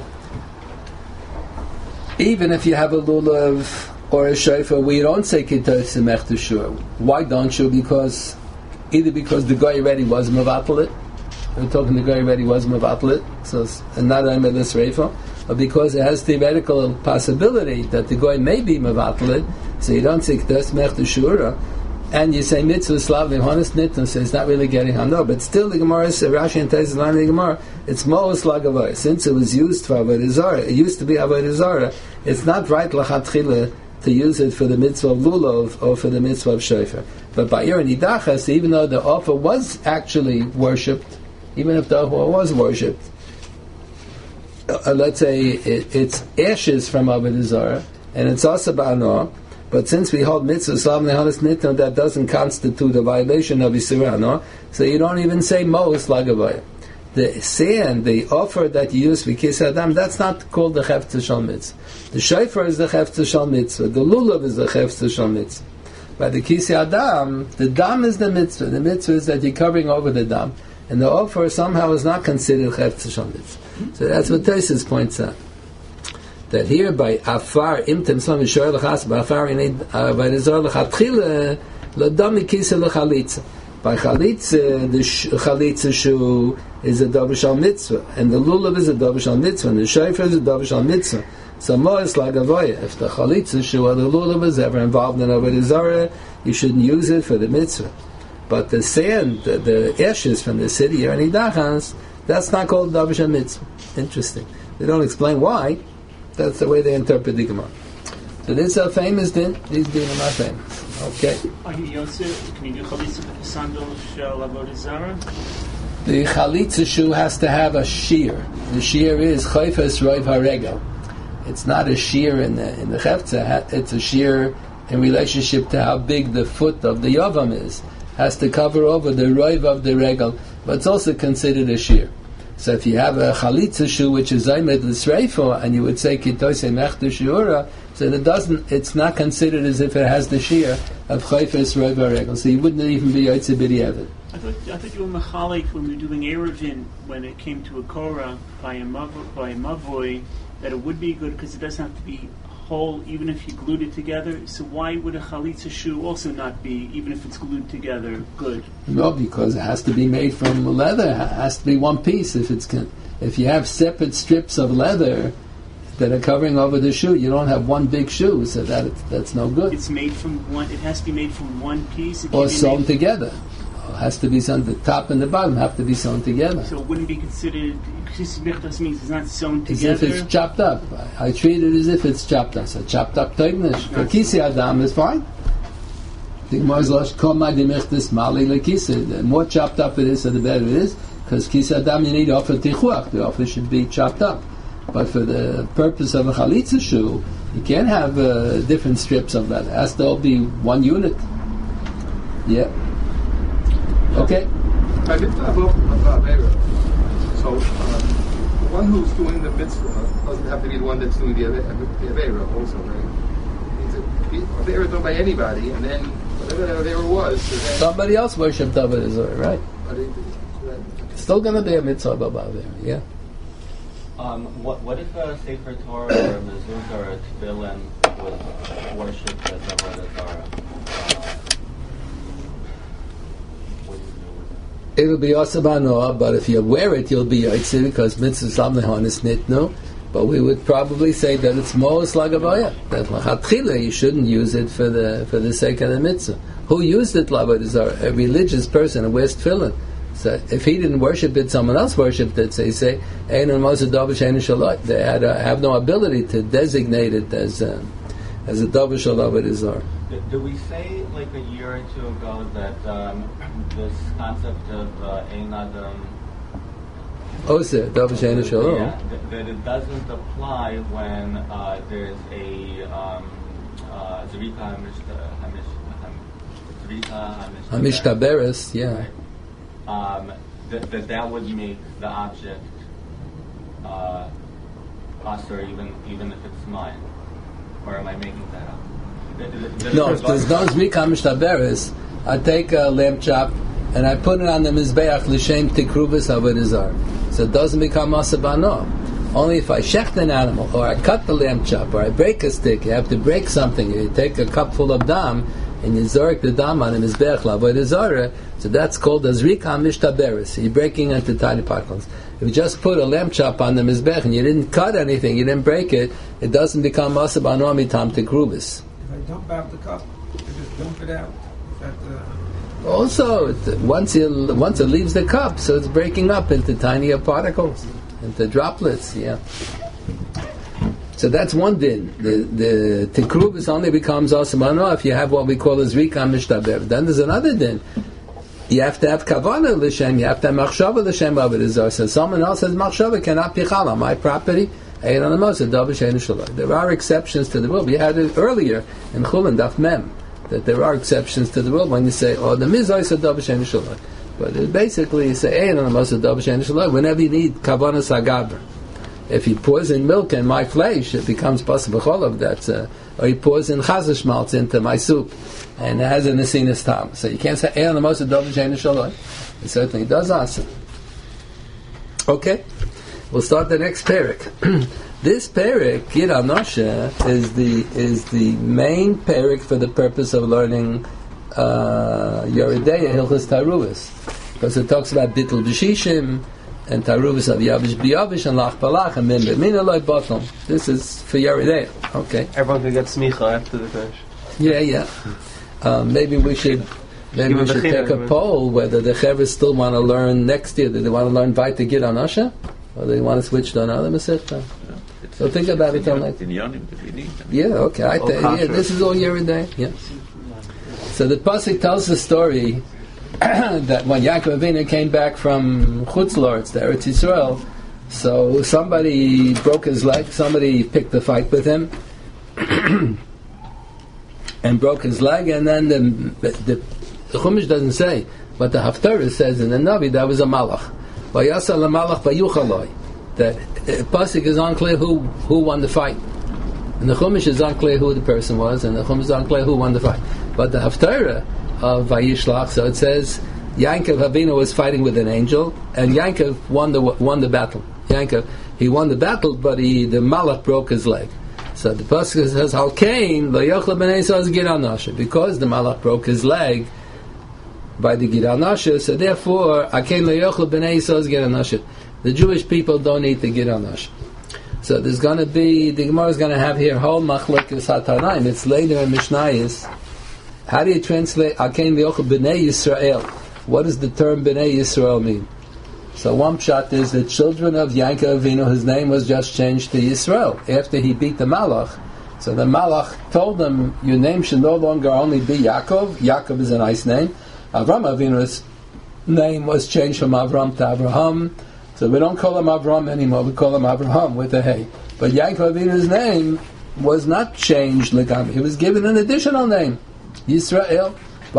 even if you have a lulav or a shofar, we don't say kitois semech d'shura. Why don't you? Either because the guy already was mevatel it. We're talking the guy already was mevatel it, so and not only this reifa, but because it has theoretical possibility that the guy may be mevatel it, so you don't say kitois semech d'shura. And you say mitzvah slavim honest nitna, so it's not really getting hano. But still, the Gemara says Rashi and Taisus line of the Gemara, it's mo'os lagavai. Since it was used for Avodah Zarah, it used to be Avodah Zarah. It's not right lachatchila to use it for the mitzvah of lulav or for the mitzvah of shofar. But by Yer Nidachas, even though the offer was actually worshipped, even if the offer was worshipped, let's say it's ashes from Avodah Zarah, and it's also ba'ano. But since we hold mitzvah slavim lehanas nitna, that doesn't constitute a violation of Yisur Hano, so you don't even say mo'os lagavaya. the sand, the offer that you use for Kisei Adam, that's not called the Chefetz Shal Mitzvah. The shofar is the Chefetz Shal Mitzvah. The lulav is the Chefetz Shal Mitzvah. By the Kisei Adam, the dam is the mitzvah. The mitzvah is that you're covering over the dam. And the offer somehow is not considered Chefetz Shal Mitzvah. So that's what Tosfos points out. That here by Afar, Imtem Slam Yishoel L'chas, by Afar, by the Zohar L'chatchila, L'dam Kisei L'chalitza. By Chalitza, the Chalitza shoe is a Davar Shal Mitzvah. And the lulav is a Davar Shal Mitzvah. And the shofar is a Davar Shal Mitzvah. So more is like Avoya. If the Chalitza shoe or the lulav is ever involved in Avodah Zarah, you shouldn't use it for the mitzvah. But the sand, the ashes from the city or any dachans, that's not called Davar Shal Mitzvah. Interesting. They don't explain why. That's the way they interpret the Gemara. So this is a famous din. These din are not famous. Okay. Can you do chalitza with the sandal shel avodah zarah? The chalitza shoe has to have a shear. The shear is chayfas roiv haregel. It's not a shear in the chefza. It's a shear in relationship to how big the foot of the yavam is. Has to cover over the roiv of the regel, but it's also considered a shear. So if you have a chalitza shoe which is zaymed l'sreifo, and you would say kitosei mechta shiura, so it's not considered as if it has the shear of chayfes roiv haregel. So you wouldn't even be yotze b'diavad. I thought you were machalik when we were doing Eruvin, when it came to a korah by a mavoi, that it would be good because it doesn't have to be whole even if you glued it together. So why would a chalitza shoe also not be, even if it's glued together, good? No, because it has to be made from leather. It has to be one piece. If you have separate strips of leather that are covering over the shoe, you don't have one big shoe, so that's no good. It's made from one. It has to be made from one piece. Or sewn together. It has to be sewn. The top and the bottom have to be sewn together. So it wouldn't be considered. Means it's not sewn together. As if it's chopped up. I treat it as if it's chopped up. So chopped up teignish. For Kisei Adam is fine. The more chopped up it is, the better it is. Because Kisei Adam, you need offer tichuach. The offer should be chopped up. But for the purpose of a chalitza shoe, you can't have different strips of that. It has to all be one unit. Yeah. Okay. So the one who's doing the mitzvah doesn't have to be the one that's doing the Aveira also, right? It's Aveira done by anybody, and then whatever the Aveira was. Somebody else worshipped Avodah Zarah, right? It's still going to be a mitzvah about Aveira, yeah. What if a Sefer Torah or a mezuzah or a tefillin was worshipped as Avodah Zarah? It will be asabanoah, but if you wear it, you'll be yotze because mitzvah slam lehon is nitnu. But we would probably say that it's most lagavaya. That lachatchila you shouldn't use it for the sake of the mitzvah. Who used it lavodah zarah? A religious person who wears tefillin. So if he didn't worship it, someone else worshipped it. So you say einun mosad davar she'einu shalot. They have no ability to designate it as a davar shel avodah zarah. Did we say like a year or two ago that this concept of Ein Adam Osir, Davar She'einu Shalom, that it doesn't apply when there's a Zrika Hamishtaberes, yeah. That would make the object usher even if it's mine, or am I making that up? No, if there's no Zrika Hamishtaberes, I take a lamb chop and I put it on the mizbeach l'shem tikruvus avodah zarah. So it doesn't become asabano. Only if I shecht an animal, or I cut the lamb chop, or I break a stick, you have to break something. You take a cup full of dam and you zork the dam on the mizbeach l'avodah zarah. So that's called a zrika hamishtaberes. You're breaking into tiny particles. If you just put a lamb chop on the mizbeach and you didn't cut anything, you didn't break it, it doesn't become asabano mitam tikruvus. If I dump out the cup, I just dump it out. Also, once it leaves the cup, so it's breaking up into tinier particles, into droplets. Yeah. So that's one din. The tikruvus only becomes asamano if you have what we call a zrika mishtaber. Then there's another din. You have to have kavana l'shem. You have to have machshava l'shem avodah zarah. So someone else has machshava cannot pichal on my property. There are exceptions to the rule. We had it earlier in Chulin Daf Mem. That there are exceptions to the rule when you say, "Oh, the mizah is a davar she'einu shalot." But it basically you say Ein on the Mosa Davar Shein Shaloi. Whenever you need Kavanas Hagaber, if he pours in milk in my flesh, it becomes Basa B'cholav. That's or he pours in Chazash malts into my soup, and it has a Nesinas Tam. So you can't say Ein on the Mosa Davar Shein Shaloi. It certainly does answer. Okay, we'll start the next parak. This parak, Gid Anosha, is the main parak for the purpose of learning Yoredeya Hilchos Taruvos, because it talks about Bittul B'Shishim and Taruvos of Yavish B'Yavish and Lach Palach and Min B'Min Eloi Bottom. This is for Yoredeya. Okay. Everyone can get smicha after the finish. Yeah. Maybe we should take a poll whether the Chevra still want to learn next year. Do they want to learn Vaita Gid Anosha, or do they want to switch to another Masechta? So think about it. Yeah, okay. This is all Yeridei. Yeah. So the pasuk tells the story that when Yaakov Avinu came back from Chutz La'aretz, the Eretz Yisrael, so somebody broke his leg. Somebody picked a fight with him and broke his leg. And then the Chumash doesn't say, but the Haftarah says in the Navi that was a malach. Vayasa lamalach vayuchaloi. That pasuk is unclear who won the fight, and the Chumash is unclear who the person was, and the Chumash is unclear who won the fight. But the Haftarah of Vayishlach, so it says Yaakov Avinu was fighting with an angel, and Yaakov won the battle. Yaakov, he won the battle, but the malach broke his leg. So the pasuk says Halkein lo yochel b'nei Yisrael Gid Anosha, because the malach broke his leg by the Gid Anosha, so therefore Halkein lo yochel b'nei Yisrael Gid Anosha. The Jewish people don't eat the Gid Anosha. So there's going to be, the Gemara is going to have here whole machlokes hatanaim. It's later in Mishnayos. How do you translate Akein Liyochel B'nei Yisrael? What does the term B'nei Yisrael mean? So one pshat is the children of Yaakov Avinu, his name was just changed to Yisrael after he beat the Malach. So the Malach told them, your name should no longer only be Yaakov. Yaakov is a nice name. Avram Avinu's name was changed from Avram to Avraham. So we don't call him Avram anymore, we call him Avraham with a hey. But Yaakov Avinu's name was not changed. He was given an additional name, Yisrael.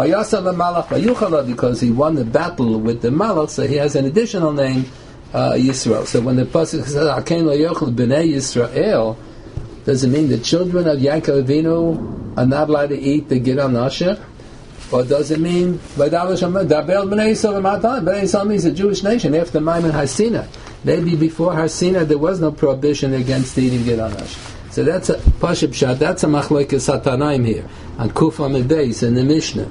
Because he won the battle with the Malach, so he has an additional name, Yisrael. So when the pasuk says Akein lo yochel b'nei Yisrael, does it mean the children of Yaakov Avinu are not allowed to eat the Gid Anosha? Or does it mean Bnei Yisrael means a Jewish nation after Maimon Har Sinai? Maybe before Har Sinai there was no prohibition against eating Gid Anosha. So that's a Pashib Shad, that's a machlokes hatanaim here on Kufa Mebeis in the Mishnah.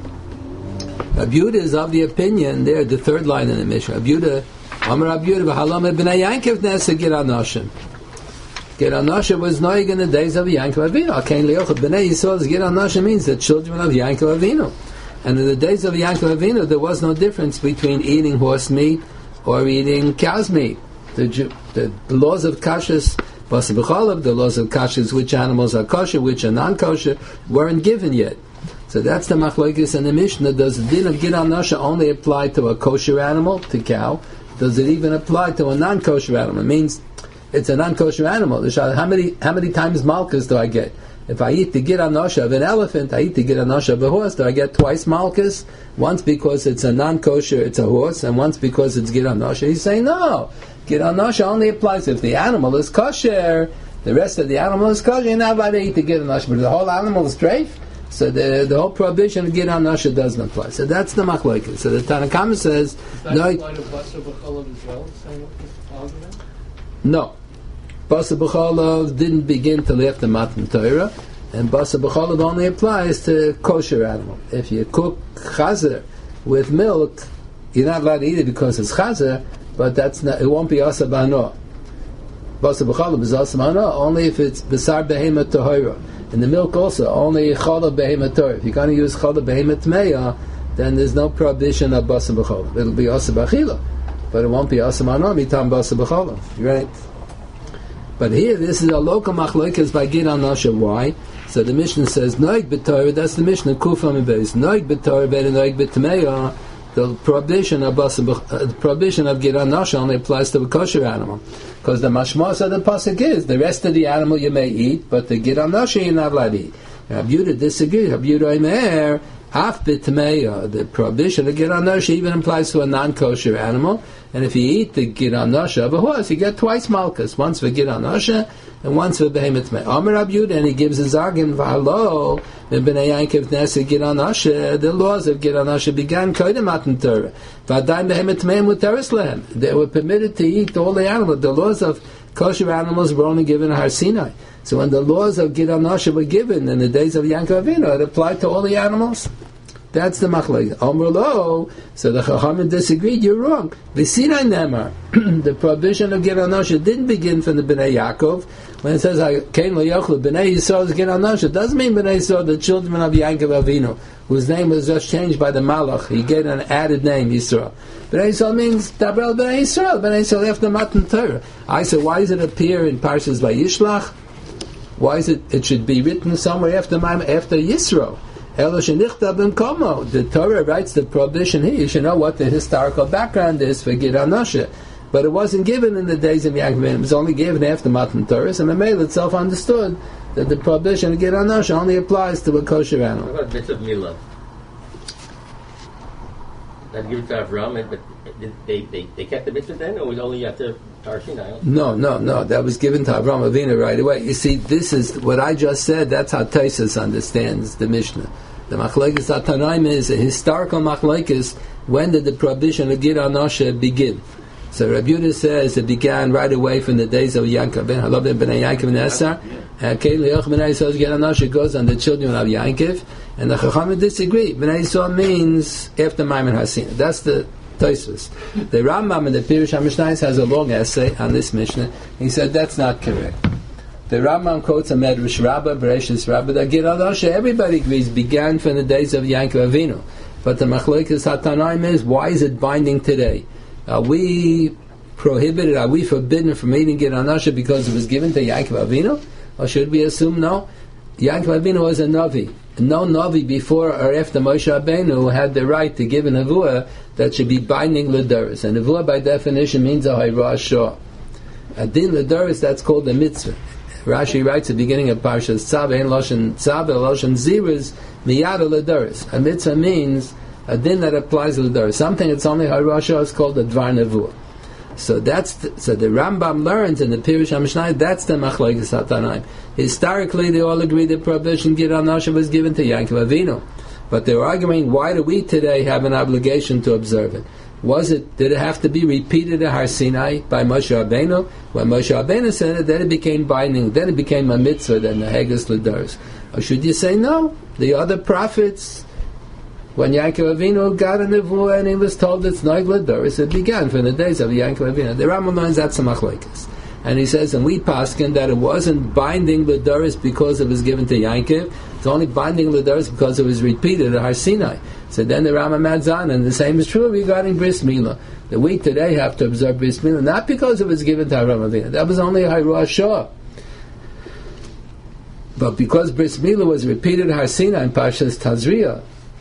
Rabbi Yehuda is of the opinion there, the third line in the Mishnah. Rabbi Yehuda, Amar Rabbi Yehuda, v'halom b'nei Yankov nesa Gid Anosha. Gid Anosha was noig in the days of Yaakov Avinu. Akein liyochel b'nei Yisrael. Gid Anosha means the children of Yaakov Avinu. And in the days of Yaakov Avinu, there was no difference between eating horse meat or eating cow's meat. The laws of kashrus, the laws of kashrus, which animals are kosher, which are non-kosher, weren't given yet. So that's the machlokes in the Mishnah. Does the din of Gid Anosha only apply to a kosher animal, to cow? Does it even apply to a non-kosher animal? It means it's a non-kosher animal. How many times malchus do I get? If I eat the Gid Anosha of an elephant, I eat the Gid Anosha of a horse. Do I get twice malchus? Once because it's a non-kosher, it's a horse, and once because it's Gid Anosha. He's saying no. Gid Anosha only applies if the animal is kosher. The rest of the animal is kosher. You're not allowed to eat the Gid Anosha, but the whole animal is treif. So the whole prohibition of Gid Anosha doesn't apply. So that's the machlokes. So the Tanakama says no. No. Basa B'cholav didn't begin till after Matan Torah, and Basa B'cholav only applies to kosher animal. If you cook chazer with milk, you're not allowed to eat it because it's chazer, but it won't be asa b'hano. Basa B'cholav is asa b'hano only if it's besar behema tahora. And the milk also, only chala behema tahora. If you're going to use chala behema tmeya, then there's no prohibition of Basa B'cholav. It'll be asa b'achila, but it won't be asa b'hano mitam Basa B'cholav. Right? But here, this is a local machlokes by Gid Anosha. Why? So the Mishnah says, Noig b'Torah, that's the Mishnah, Kufa Mebeis. Noig b'Torah, better Noig b'Tmeya, the prohibition of Gid Anosha only applies to a kosher animal. Because the mashmos of the pasuk is, the rest of the animal you may eat, but the Gid Anosha you're not allowed to eat. Rabbi Yehuda disagrees. Rabbi Yehuda Omer, Half bitmeya, the prohibition of Gid Anosha even applies to a non-kosher animal. And if you eat the Gid Anosha of a horse, you get twice malchus, once for Gid Anosha and once for behemoth mei. Amar Rab Yehuda, and he gives his argument, v'halo, b'nei Yankiv nesa Gid Anosha, the laws of Gid Anosha began koydem matan Torah. V'adayim behemoth mei muteres lehem. They were permitted to eat all the animals. The laws of kosher animals were only given in Har Sinai. So when the laws of Gid Anosha were given in the days of Yankov Avinu, it applied to all the animals. That's the machlek. Omer lo, so the Chachamim disagreed. You're wrong. V'sinai nemar, the prohibition of Gid Anosha didn't begin from the Bnei Yaakov. When it says Kain lo yochlu Bnei Yisrael is Gid Anosha, it doesn't mean Bnei Yisrael, the children of Yankov Avinu, whose name was just changed by the Malach. He gave an added name, Yisrael. Bnei Yisrael means Dabrel Bnei Yisrael. Bnei Yisrael after Matan Torah. I said, why does it appear in Parshas Vayishlach? Why is it should be written somewhere after Yisro? The Torah writes the prohibition here. You should know what the historical background is for Gid Anosha. But it wasn't given in the days of Yaakov. It was only given after Matan Torah. And the Mamela itself understood that the prohibition of Gid Anosha only applies to a kosher animal. What about bits of Milah? That given to Avram, but they kept the mitzvah then, or was only after Har Sinai? No. That was given to Avram Avinu right away. You see, this is what I just said. That's how Taisus understands the Mishnah. The machlekes Tanaim is a historical machlekes. When did the prohibition of Gid Anosha begin? So Rabbi Yehuda says it began right away from the days of Yankov ben Halab ben Yankov and Esar. Kein Leoch ben Yisrael Gid Anosha goes on the children of Yankov, and the Chachamim disagree. Ben Yisrael means after Maimon Hasina. That's the Tosfos. The Rambam in the Pirush HaMishnayos has a long essay on this Mishnah. He said that's not correct. The Rambam quotes a Medrash Rabbah, Bereshis Rabbah, that Gid Anosha, everybody agrees, began from the days of Yankov Avinu. But the Machlekes HaTanaim is, why is it binding today? Are we prohibited, are we forbidden from eating Gid Anosha because it was given to Yankov Avinu? Or should we assume no? Yankov Avinu was a Navi. No Navi before or after Moshe Rabbeinu had the right to give a Nevuah that should be binding L'Doros. And Nevuah by definition means a Hayrah Shah. A Din L'Doros, that's called a mitzvah. Rashi writes at the beginning of Parshas Tzav, Ein Loshen Tzav, Loshen Ziruz, Miyada L'Doros. A mitzvah means a din that applies to L'Doros. Something that's only Hayrah Shah is called a Dvar Nevuah. So the Rambam learns in the Pirush HaMishnayos, that's the Machlekes HaTanaim. Historically, they all agree that prohibition Gid Anosha was given to Yankov Avinu, but they were arguing, why do we today have an obligation to observe it? Did it have to be repeated at Har Sinai by Moshe Rabbeinu? When Moshe Rabbeinu said it, then it became binding, then it became a mitzvah, then the Heges L'Doros. Or should you say no? The other prophets, when Yankov Avinu got a nevuah and he was told it's Noeg L'Doros, it began from the days of Yankov Avinu. The Rambam learns that's a machlekes. And he says, and we paskin that it wasn't binding L'Doros because it was given to Yankov, it's only binding L'Doros because it was repeated at Har Sinai. So then the Rambam adds on, and the same is true regarding Bris Milah. That we today have to observe Bris Milah, not because it was given to Avram Avinu. That was only a Hayrah Shah. But because Bris Milah was repeated at Har Sinai in Parshas Tazria,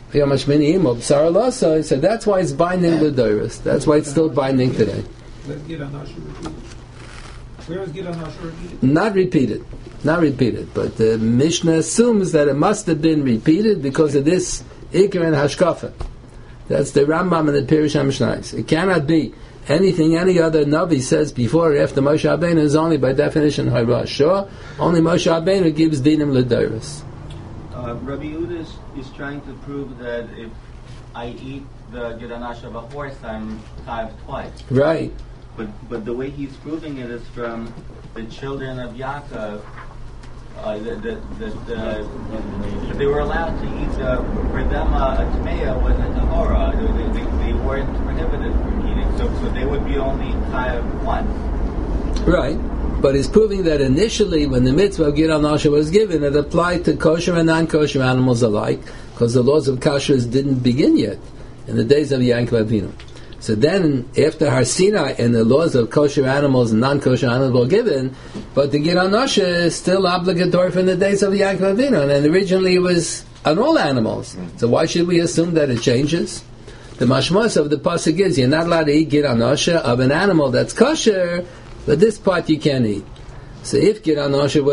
he said that's why it's binding L'Doros. That's why it's still binding today. Let's get Anosha repeated. Where is Gid Anosha repeated? Not repeated. But the Mishnah assumes that it must have been repeated because of this Iker and Hashkafa. That's the Rambam and the Pirush HaMishnayos. It cannot be anything any other Navi says before or after Moshe Rabbeinu is only by definition Hayrah Shah. Only Moshe Rabbeinu gives dinim L'Doros. Rabbi Yehuda is trying to prove that if I eat the Gid Anosha of a horse, I'm chayav twice. Right. But the way he's proving it is from the children of Yaakov. If they were allowed to eat, for them a tmeya was a tahora. They weren't prohibited from eating, so they would be only chayav once. Right. But he's proving that initially, when the mitzvah of Gid Anosha was given, it applied to kosher and non-kosher animals alike, because the laws of kashrus didn't begin yet in the days of Yankov Avinu. So then, after Har Sinai and the laws of kosher animals and non-kosher animals were given, but the Gid Anosha is still obligatory from the days of Yankov Avinu, and originally it was on all animals. So why should we assume that it changes? The mashmas of the pasuk is you're not allowed to eat Gid Anosha of an animal that's kosher, but this part you can't eat. So if Gid Anosha was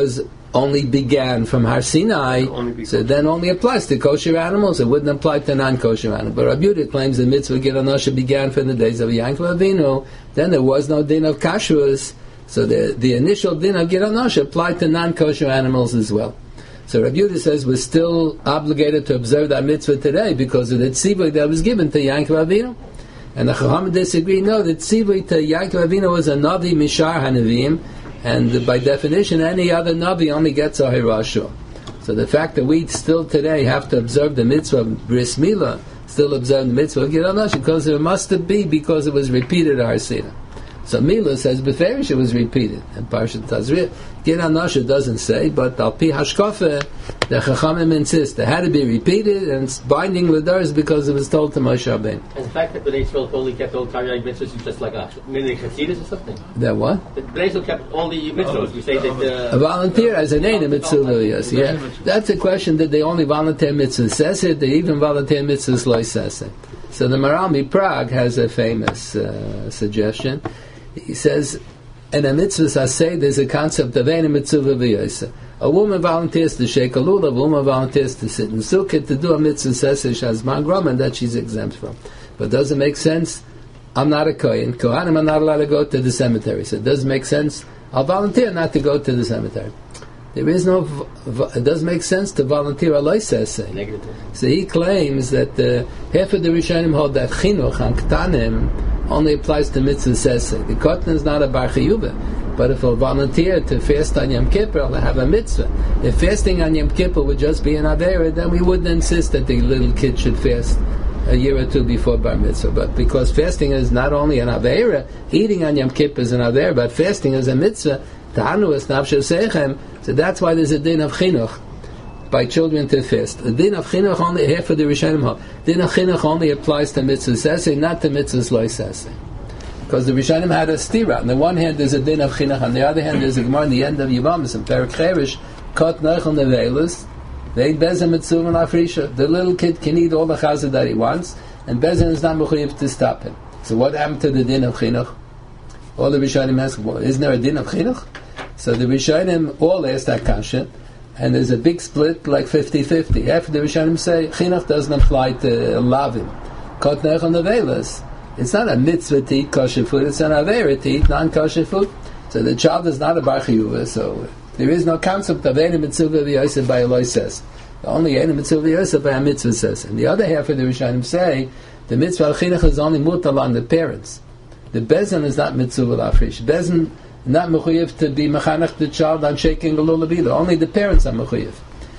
only began from Har Sinai, so then only applies to kosher animals. It wouldn't apply to non-kosher animals. But Rabbi Yehuda claims the mitzvah Gid HaNosha began from the days of Yaakov Avinu. Then there was no din of kashrus, so the initial din of Gid HaNosha applied to non-kosher animals as well. So Rabbi Yehuda says we're still obligated to observe that mitzvah today because of the tzivui that was given to Yaakov Avinu. And the Chachamim disagree. No, the tzivui to Yaakov Avinu was a navi mishar hanavim, and by definition, any other navi only gets a hirashu. So the fact that we still today have to observe the mitzvah of bris milah, still observe the mitzvah of Gid HaNosha, because it must be because it was repeated at Har Sinai. So Milah says beferish it was repeated, and Parshat Tazria Gid HaNosha doesn't say, but al pi hashkafa the Chachamim insist it had to be repeated, and it's binding l'dars because it was told to Moshe Rabbeinu. And the fact that the Bnei Yisrael totally kept all Taryag mitzvahs is just like a mini Chassidus or something. That what? The Bnei Yisrael kept all the mitzvahs. You say that a volunteer as an aid mitzvah, yes, yeah. That's a question that they only volunteer mitzvah says it. They even volunteer mitzvahs loy says it. So the Marami Prague has a famous suggestion. He says, in a mitzvah asay, there's a concept of any mitzvah v'yoseh. A woman volunteers to shake a lulav, a woman volunteers to sit in sukkah, to do a mitzvah seseh shazman grom, and that she's exempt from. But does it make sense? I'm not a kohen. Kohanim are not allowed to go to the cemetery. So it does make sense. I'll volunteer not to go to the cemetery. There is no. It does make sense to volunteer a loy seseh. So he claims that half of the Rishonim hold that chinuch and ktanim only applies to mitzvah seseh. The katan is not a bar chiyuva. But if a volunteer to fast on Yom Kippur, will have a mitzvah. If fasting on Yom Kippur would just be an avera, then we wouldn't insist that the little kid should fast a year or two before bar mitzvah. But because fasting is not only an avera, eating on Yom Kippur is an avera, but fasting is a mitzvah. Ta'anu es nafshe seichem. So that's why there's a din of chinuch by children to fast. The din of chinuch only half of the Rishonim hold. Din of chinuch only applies to mitzvah seseh, not to mitzvahs loy seseh. Because the Rishonim had a stira. On the one hand, there's a din of chinuch. On the other hand, there's a gemara in the end of Yevamos and Perek Cherish, kot neichel neveilus, ve'id bezen mitzvah and afrisha. The little kid can eat all the chazah that he wants, and bezen is not mechuyev to stop him. So what happened to the din of chinuch? All the Rishonim ask, well, isn't there a din of chinuch? So the Rishonim all ask that kasha, and there's a big split, like 50-50. After the Rishonim say, chinuch doesn't apply to lavim. Kot neichel neveilus. It's not a mitzvah to eat kosher food, it's an avera to eat non-kosher food. So the child is not a bar chiyuva, so there is no concept of any mitzvah v'yosef by a loy says. The only any mitzvah v'yosef by a mitzvah says. And the other half of the Rishonim say, the mitzvah al-chinuch is only mutal on the parents. The bezen is not mitzvah l'afrish. Bezen not mechuyev to be mechanech the child on shaking the lulav either. Only the parents are mechuyev.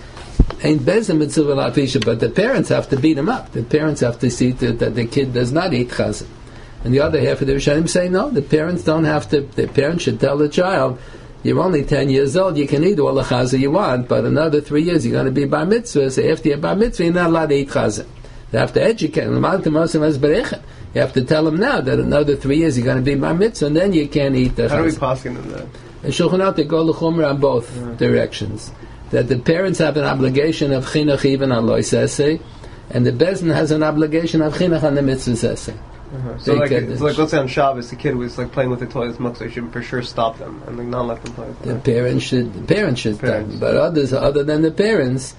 Ain't bezen mitzvah l'afisha, but the parents have to beat him up. The parents have to see that the kid does not eat chazan. And the other half of the Rishonim say no, the parents don't have to. The parents should tell the child, you're only 10 years old, you can eat all the chazan you want, but another 3 years you're going to be bar mitzvah, so after you're bar mitzvah you're not allowed to eat chazan. They have to educate him. You have to tell him now that another 3 years you're going to be bar mitzvah, and then you can't eat the chazan. How do we pass in that? In Shulchan Aruch they go l'chumra on both directions. That the parents have an obligation of chinuch even on loy seseh, and the bezdin has an obligation of chinuch on the mitzvah seseh. So like let's say on Shabbos, the kid was like playing with the toys, so you should for sure stop them and like not let them play with them. The parents should stop them. But others, other than the parents,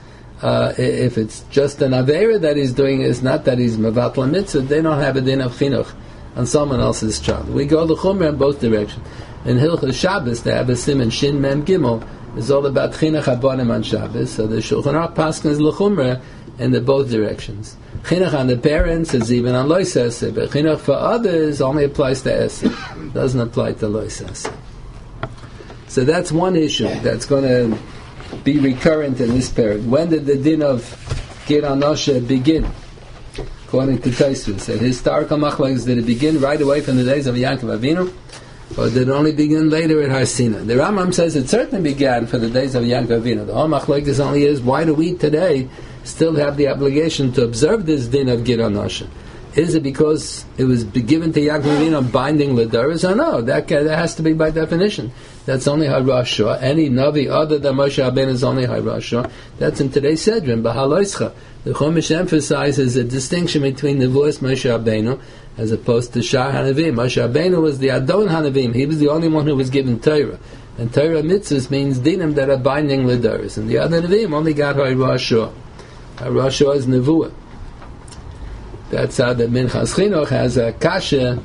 if it's just an avera that he's doing, is not that he's mevatla mitzvah, they don't have a din of chinuch on someone else's child. We go the chumrah in both directions. In Hilchos Shabbos, they have a siman shin mem gimel. It's all about chinuch habonim on Shabbos. So the Shulchan Aruch paskins l'chumra in the both directions. Chinuch on the parents is even on loy seseh, but chinuch for others only applies to eseh. Doesn't apply to loy seseh. So that's one issue that's going to be recurrent in this period. When did the din of Gid HaNosha begin? According to Tosfos, at historical machlokes, did it begin right away from the days of Yaakov Avinu? Or did it only begin later at Har Sinai? The Rambam says it certainly began for the days of Yaakov Avinu. The whole machlokes only is, why do we today still have the obligation to observe this din of Gid HaNosha? Is it because it was given to Yaakov Avinu binding l'doros? Or no, that has to be by definition. That's only Harashah. Any Navi other than Moshe Rabbeinu is only Harashah. That's in today's Sedron, B'haloischa. The Chumash emphasizes a distinction between the voice Moshe Rabbeinu as opposed to Shar Hanavim. Moshe Rabbeinu was the Adon Hanavim. He was the only one who was given Torah. And Torah mitzvahs means dinim that are binding l'doros. And the other Nevi'im only got Hayrashah. Hayrashah is Nevuah. That's how the Minchas Chinuch has a kasha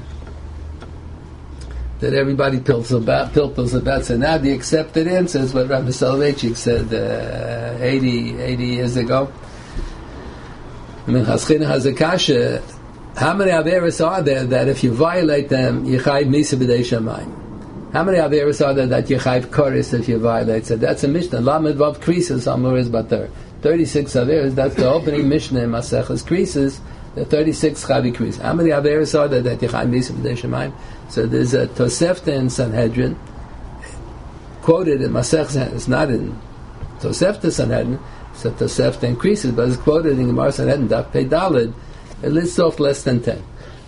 that everybody pilpels about. So now the accepted answer is what Rabbi Soloveitchik said 80 years ago. The Minchas Chinuch has a kasha. How many averos are there that if you violate them, you chayv misa b'dei shamayim? How many averos are there that you chayv koris if you violate? So that's a Mishnah. Lamed vav krisis amuris bater. 36 averos. That's the opening Mishnah in Maseches Krisis. The 36 chavi krisis. How many averos are there that you chayv misa b'dei shamayim? So there's a Tosefta in Sanhedrin quoted in Maseches. It's not in Tosefta Sanhedrin. So Tosefta increases, but it's quoted in Gemara Sanhedrin Daf Pei Daled. It lists off less than 10.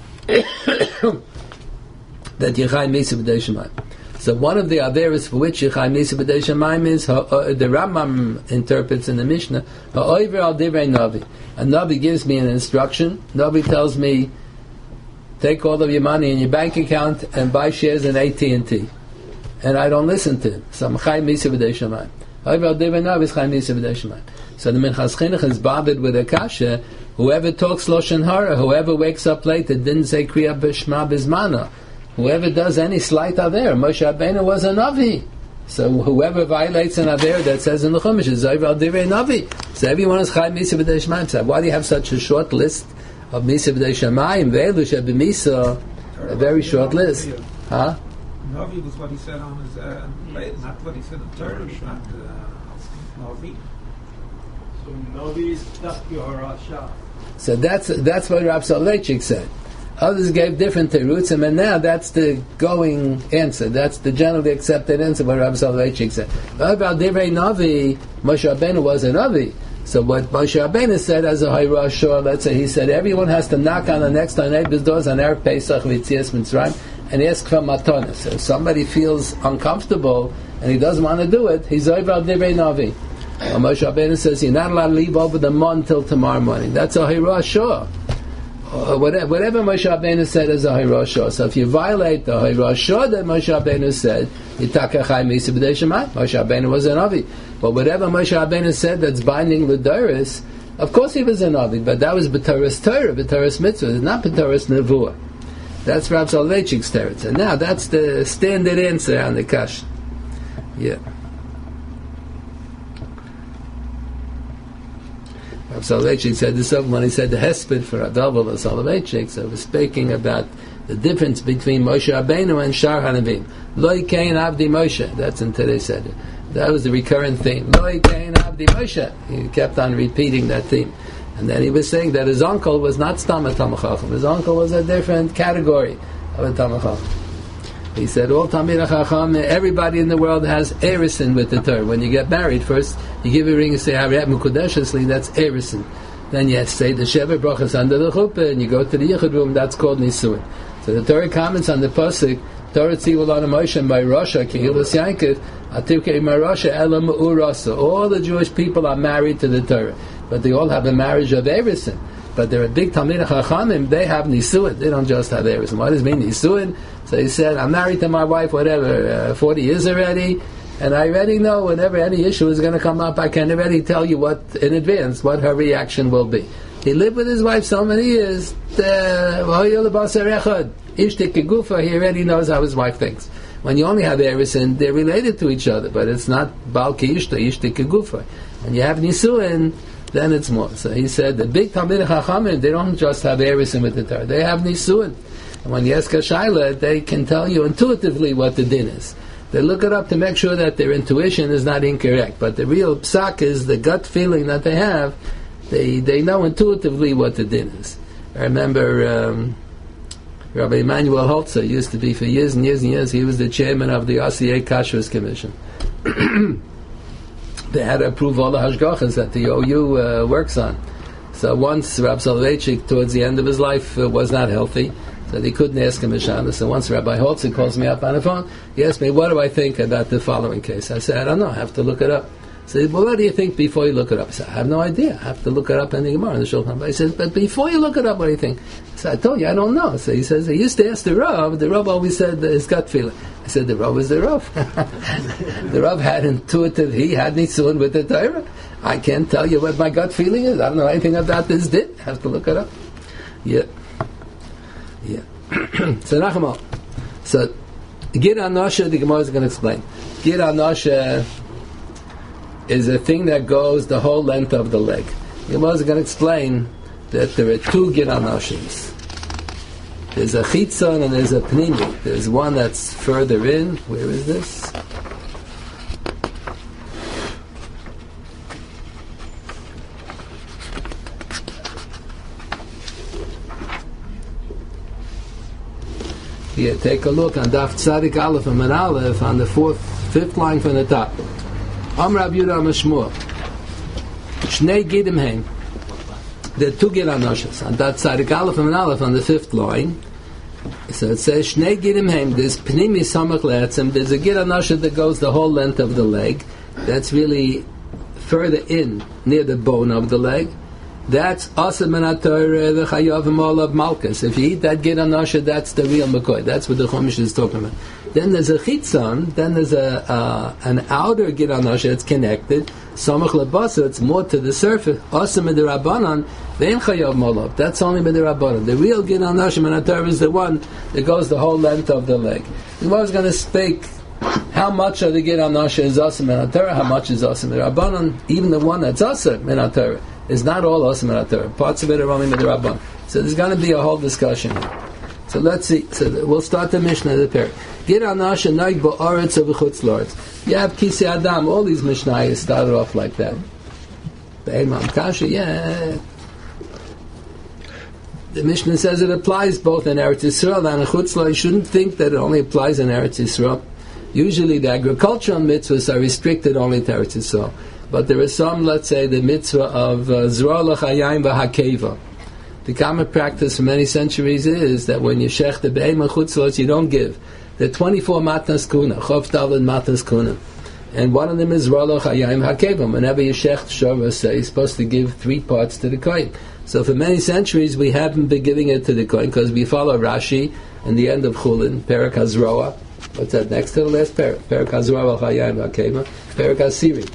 That Yechai Misa B'dei Shemayim. So one of the averos for which Yechai Misa B'dei Shemayim is, the Rambam interprets in the Mishnah, Ha'oiver al divrei Navi. A Navi gives me an instruction. Navi tells me, take all of your money in your bank account and buy shares in AT&T. And I don't listen to him. So I'm Chai Misa B'dei Shemayim. Ha'oiver al divrei Navi is Chai Misa B'dei Shemayim. So the Minchas Chinuch is bothered with a kasha. Whoever talks Lashon Hara, whoever wakes up late that didn't say Kriya B'Shma B'Zmana, whoever does any slight aver, Moshe Rabbeinu was a Navi. So whoever violates an aver that says in the Chumash is Zayv al Divrei Navi. So everyone is Chai Misa B'dei Shemayim. So why do you have such a short list of Misa B'dei Shemayim? Ve'elu she'b'misa, a very short list. Huh? Navi was what he said on his, not what he said in Torah, not Navi. So Navi is Daf Yorasha. So that's what Rav Soloveitchik said. Others gave different terutzim, and now that's the going answer. That's the generally accepted answer. What Rav Soloveitchik said. About Divrei Navi, Moshe Rabbeinu was a Navi. So what Moshe Rabbeinu said as a Hayrashah, let's say he said everyone has to knock on the next neighbor's doors on Erev Pesach v'Yitzias Mitzrayim and ask for matana. So if somebody feels uncomfortable and he doesn't want to do it, he's over Divrei Navi. Moshe Rabbeinu says you're not allowed to leave over the mon till tomorrow morning. That's a Hayrashah. Whatever Moshe Rabbeinu said is a Hayrashah. So if you violate the Hayrashah that Moshe Rabbeinu said, Yitaka Chai Misa B'dei Shemayim. Moshe Rabbeinu was a Navi. But whatever Moshe Rabbeinu said that's binding l'doros, of course he was a Navi, but that was B'toras Torah, B'toras Mitzvah, not B'toras Nevuah. That's Rav Soloveitchik's territory. Now that's the standard answer on the Kash. Yeah. Rav Soloveitchik said this when he said the Hesped for Adavel of Soloveitchik, so he was speaking about the difference between Moshe Rabbeinu and Shar HaNavim. Lo Yikein Avdi Moshe, that's in today's Seder. That was the recurrent theme. Lo Yikein Avdi Moshe. He kept on repeating that theme. And then he was saying that his uncle was not Stam a Talmid Chacham. His uncle was a different category of a Talmid Chacham. He said, all Talmid Chacham, everybody in the world has Erison with the Torah. When you get married, first you give a ring and say, Hariyat Mekudeshesli, that's Erison. Then you say the Sheva Brachas under the Chuppah, and you go to the Yichud room, that's called Nisuin. So the Torah comments on the Pasuk, Torah Tzivul on Moshe, my Rasha, Kehilas Yankiv, Ativkei my Rasha, Elam Urasa. All the Jewish people are married to the Torah, but they all have a marriage of Erison. But they're a big Talmid Chachamim, they have Nisuin. They don't just have Erison. What does it mean, Nisuin? So he said, I'm married to my wife, 40 years already, and I already know whenever any issue is going to come up, I can already tell you in advance what her reaction will be. He lived with his wife so many years, he already knows how his wife thinks. When you only have Erison, they're related to each other, but it's not Baal Ki Ishta, Ishta Ki Gufa. When you have Nisuin, then it's more. So he said, the big Talmid Chachamim, they don't just have Erison with the Torah, they have Nisuin. And when you ask a Shaila, they can tell you intuitively what the din is. They look it up to make sure that their intuition is not incorrect. But the real psak is the gut feeling that they have. They know intuitively what the din is. I remember Rabbi Emanuel Holzer used to be for years and years and years. He was the chairman of the RCA Kashrus Commission. They had to approve all the hashgachas that the OU works on. So once Rabbi Soloveitchik, towards the end of his life, was not healthy, so they couldn't ask him a shana. So once Rabbi Holzer calls me up on the phone, he asked me, what do I think about the following case? I said, I don't know, I have to look it up. He said, well, what do you think before you look it up? I said, I have no idea. I have to look it up in the Gemara, in the Shulchan Aruch. He says, but before you look it up, what do you think? I said, I told you, I don't know. So he says, I used to ask the Rav always said his gut feeling. I said the Rav was the Rav. The Rav had intuitive, he had nitzun with the Torah. I can't tell you what my gut feeling is. I don't know anything about this din. I have to look it up. Yeah. So Nachama. So Gid Anasha, the Gemara is going to explain. Gid Anasha is a thing that goes the whole length of the leg. The Gemara is going to explain that there are two Gid Anashas. There's a chitzon and there's a pnimi. There's one that's further in. Where is this? Here, take a look on Daf Tzadik Aleph and Man Aleph on the fifth line from the top. Am Rab Yudah Mashmur. Shnei Gidim Heim. There are two Gid Anashas. On Daf Tzadik Aleph and Man Aleph on the fifth line. So it says Shnei Gidim Heim. There's Pnimi Samach Le'atzim. There's a Gid Anasha that goes the whole length of the leg. That's really further in, near the bone of the leg. That's Asam and Atorah, the Chayavim all of Malchus. If you eat that Gid Anasha, that's the real McCoy. That's what the Chumash is talking about. Then there's a Chitzon, then there's an outer Gid Anasha that's connected. Samach Lebasa, it's more to the surface. Asam and the Rabbanan, then Chayavim all of. That's only with the Rabbanan. The real Gid Anasha and Atorah is the one that goes the whole length of the leg. The Gemara is going to speak how much of the Gid Anasha is Asam and Atorah, how much is Asam and Rabbanan, even the one that's Asam and Atorah. It's not all Asam and Atorah. Parts of it are only Midrabban. So there's going to be a whole discussion here. So let's see. So we'll start the Mishnah of the pair. Gid Anasha Naig Ba'aretz of Chutz La'aretz. You have Kisi Adam. All these Mishnayos started off like that. Be'emam Kasha, yeah. The Mishnah says it applies both in Eretz Yisrael and in Chutz La'aretz. You shouldn't think that it only applies in Eretz Yisrael. Usually the agricultural mitzvahs are restricted only to Eretz Yisrael. But there is some, let's say, the mitzvah of Zra l'chayim v'hakeva. The common practice for many centuries is that when you shech the be'ema chutz la'aretz, you don't give. There are 24 matnas kuna, chof daled matnas kuna. And one of them is Zra l'chayim hakeva. Whenever you shech shavah, you're supposed to give 3 parts to the kohen. So for many centuries we haven't been giving it to the kohen because we follow Rashi in the end of Chulin, Perek HaZroa. What's that? Next to the last Perek. Perek HaZroa l'chayim hakeva. Perek HaSiri.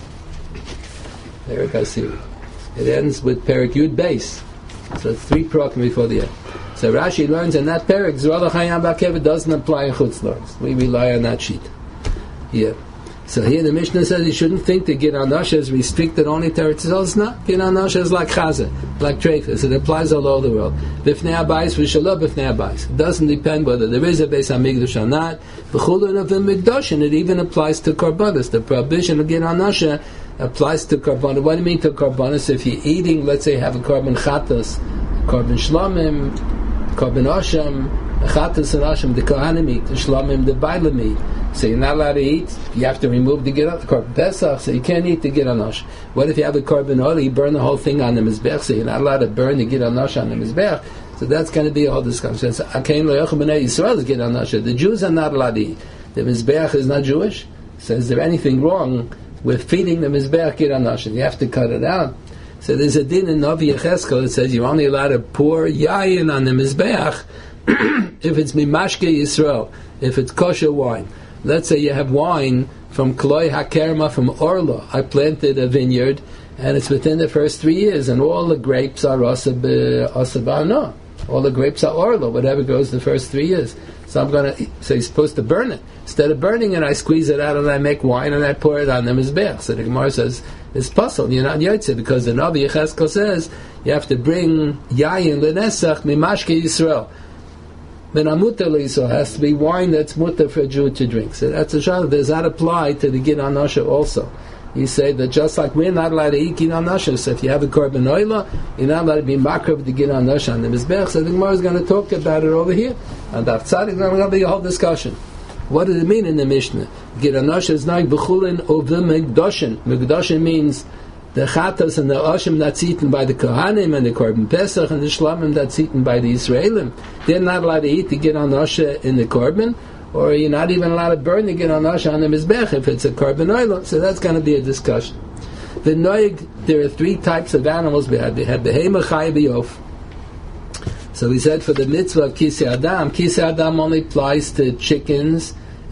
Perek HaSiri. It ends with Perek Yud Beis. So it's 3 parakim before the end. So Rashi learns in that Perek, Zra l'chayim hakeva doesn't apply in Chutz La'aretz. We rely on that sheet. Yeah. So here the Mishnah says you shouldn't think that Gid Anasha is restricted only to Eretz Yisrael. It's not. Gid Anasha is like Chazah, like Treifus. It applies all over the world. B'fnei Abayis v'shalom b'fnei Abayis. It doesn't depend whether there is a Beis HaMikdash or not. V'chulun of the Mikdash, and it even applies to Korbanos. The prohibition of Gid Anasha applies to Korbanos. What do you mean to Korbanos? If you're eating, let's say, have a Korban Chatas, Korban Shlomim, Korban Osham, Chatas and Osham, the Kohanim eat, the Shlomim, the Bailam eat. So you're not allowed to eat. You have to remove the Korban Pesach, so you can't eat the Gid Anasha. What if you have a Korban Oil? You burn the whole thing on the Mizbech, so you're not allowed to burn the Gid Anasha on the Mizbech. So that's going to be a whole discussion. So, Yisrael is Gid Anasha. The Jews are not allowed to eat. The Mizbech is not Jewish. So is there anything wrong with feeding the Mizbech Gid Anasha? You have to cut it out. So there's a din in Novi Yecheskel that says you're only allowed to pour yayin on the Mizbech if it's Mimashke Yisrael, if it's kosher wine. Let's say you have wine from Kloi HaKerma from Orla. I planted a vineyard, and it's within the first 3 years, and all the grapes are Asabana. All the grapes are Orla, whatever goes the first 3 years. So you're supposed to burn it. Instead of burning it, I squeeze it out and I make wine and I pour it on the Mizbech. So the Gemara says, it's puzzle. You're not Yotze, because the Navi Yecheskel says you have to bring Yayin L'Nesach Mimashke Yisrael. So it has to be wine that's mutter for a Jew to drink. So that's a shayla. Does that apply to the Gid Anasha also? You say that just like we're not allowed to eat Gid Anasha, so if you have a Korban Oila, you're not allowed to be makar of the Gid Anasha on the Mizbech. So the Gemara is going to talk about it over here. And after that, there's going to be a whole discussion. What does it mean in the Mishnah? Gid Anasha is like b'chulin of the Mikdashin. Mikdashin means the Chatas and the Oshim that's eaten by the Kohanim and the Korban Pesach and the Shlomim that's eaten by the Israelim. They're not allowed to eat the Gid Anasha in the Korban, or you're not even allowed to burn the Gid Anasha on the Mizbech if it's a Korban Oil. So that's going to be a discussion. The Noig, there are 3 types of animals we had. We had Behema, Chai, B'yof. So we said for the mitzvah of Kisei Adam, Kisei Adam only applies to chickens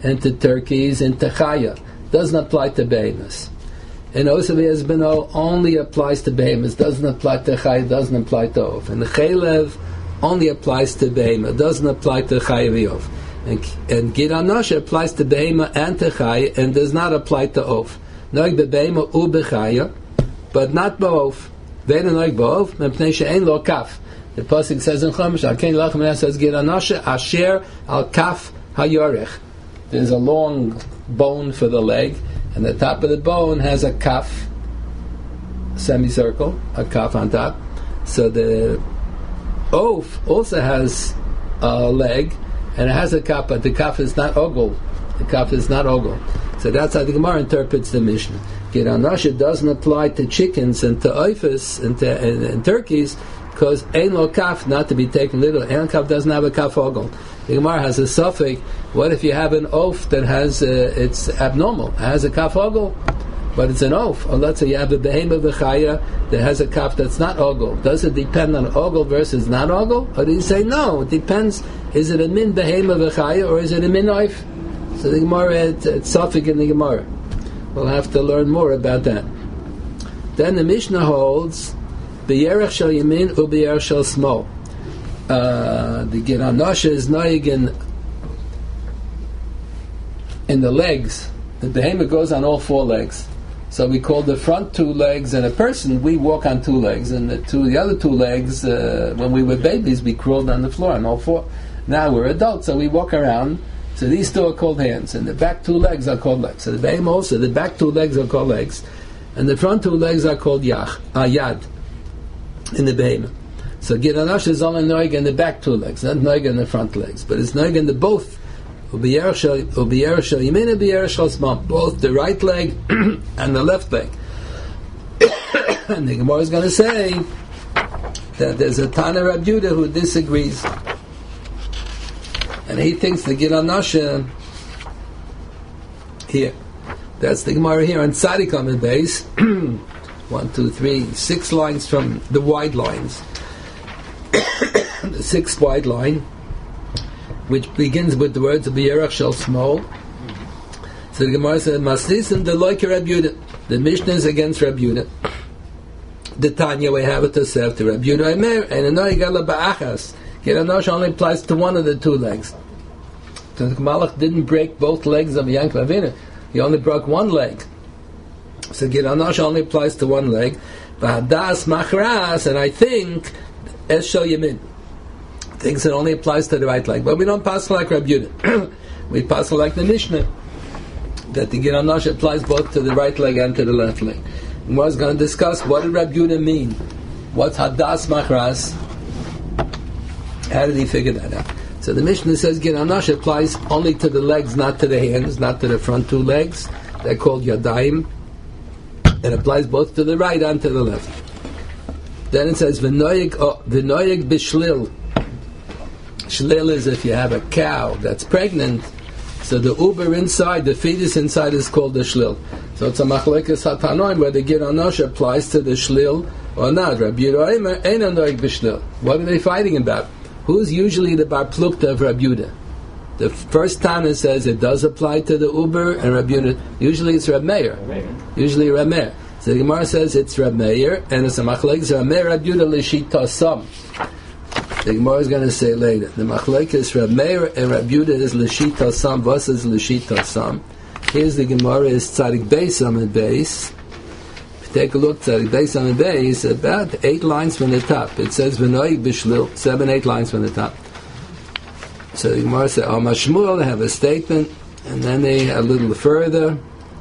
and to turkeys and to chaya. Doesn't apply to behemoths. And Osavi has been only applies to behemoths, doesn't apply to chaya, doesn't apply to oaf. And the chaylev only applies to behemoth, doesn't apply to chaya v'of. And Gid Anosha applies to behemoth and to chaya, and does not apply to oaf. Noig bebehemoth u bechaya, but not ba'of. Ve'en noig ba'of, mepnei she'en lo kaf. The pasuk says in Chumash, Al Kein Lachem says Gid Anosha asher al kaf hayorech. There's a long bone for the leg, and the top of the bone has a kaf, semicircle, a kaf on top. So the oaf also has a leg, and it has a kaf, but the kaf is not ogul. The kaf is not ogul. So that's how the Gemara interprets the Mishnah. Gid Anosha doesn't apply to chickens and to oifus and turkeys, because ein lo kaf, not to be taken literally. Ein kaf doesn't have a kaf ogul. The Gemara has a suffix. What if you have an oaf that has it's abnormal? It has a kaf ogul, but it's an oaf. Or let's say you have a behemoth v'chaya that has a kaf that's not ogul. Does it depend on ogul versus not ogul? Or do you say no? It depends. Is it a min behemoth v'chaya or is it a min oif? So the Gemara, it's suffix in the Gemara. We'll have to learn more about that. Then the Mishnah holds b'yerech shel yamin u b'yerech shel smol. The Gid Anosha is noig in the legs. The behemoth goes on all four legs. So we call the front two legs, and a person, we walk on two legs, and the other two legs, when we were babies, we crawled on the floor on all four. Now we're adults, so we walk around. So these two are called hands, and the back two legs are called legs. So the behemoth also, the back two legs are called legs, and the front two legs are called yad in the behemoth. So Gid Anosha is only noig in the back two legs, not noig in the front legs, but it's noig in the both. Both the right leg and the left leg. And the Gemara is going to say that there's a Tana Rabbi Yehuda who disagrees, and he thinks the Gid Anosha here. That's the Gemara here on Tzadik Amud Beis. 1, 2, 3, 6 lines from the wide lines. The 6th wide line, which begins with the words of B'yerach Shel Smol. So the Gemara said, Masnisim de loike Rabbi Yehuda. The Mishnah is against Rabbi Yehuda. The Tanya we have it to serve to Rabbi Yehuda Aimer, and Anoi Gala Ba'achas. Gid Anosha only applies to one of the two legs. So the Malach didn't break both legs of Yankov Avinu. He only broke one leg. So Gid Anosha only applies to one leg. V'hadas machras, and I think Es Shel Yamin thinks it only applies to the right leg. But we don't pass like Rabbi Yehuda. We pass like the Mishnah, that the Gid Anosha applies both to the right leg and to the left leg. And we're going to discuss what did Rabbi Yehuda mean. What's Hadas Machras? How did he figure that out? So the Mishnah says Gid Anosha applies only to the legs, not to the hands, not to the front two legs. They're called Yadayim. It applies both to the right and to the left. Then it says V'noyeg b'shlil. Shlil is if you have a cow that's pregnant, so the uber inside, the fetus inside, is called the shlil. So it's a machlekes hatanoim whether Gid Anosha applies to the shlil or not. Rabbi Yehuda Aimer ein noig b'shlil. What are they fighting about? Who's usually the bar plukta of Rabbi Yehuda? The first Tana says it does apply to the uber, and Rabbi Yehuda, usually it's Rabbi Meir. Usually Rabbi Meir. So the Gemara says it's Rabbi Meir, and it's a machlekes Rabbi Meir, Rabbi Yehuda l'shita sam. The Gemara is going to say later. The machlekes Rabbi Meir and Rabbi Yehuda is l'shita sam. What is l'shita sam? Here's the Gemara is Tzadik Beis Amud Beis. Take a look, Tzadik Beis Amud Beis, about 8 lines from the top. It says V'noig b'shlil, 7-8 lines from the top. So the Gemara says, Al Mashmuel, they have a statement, and then they a little further.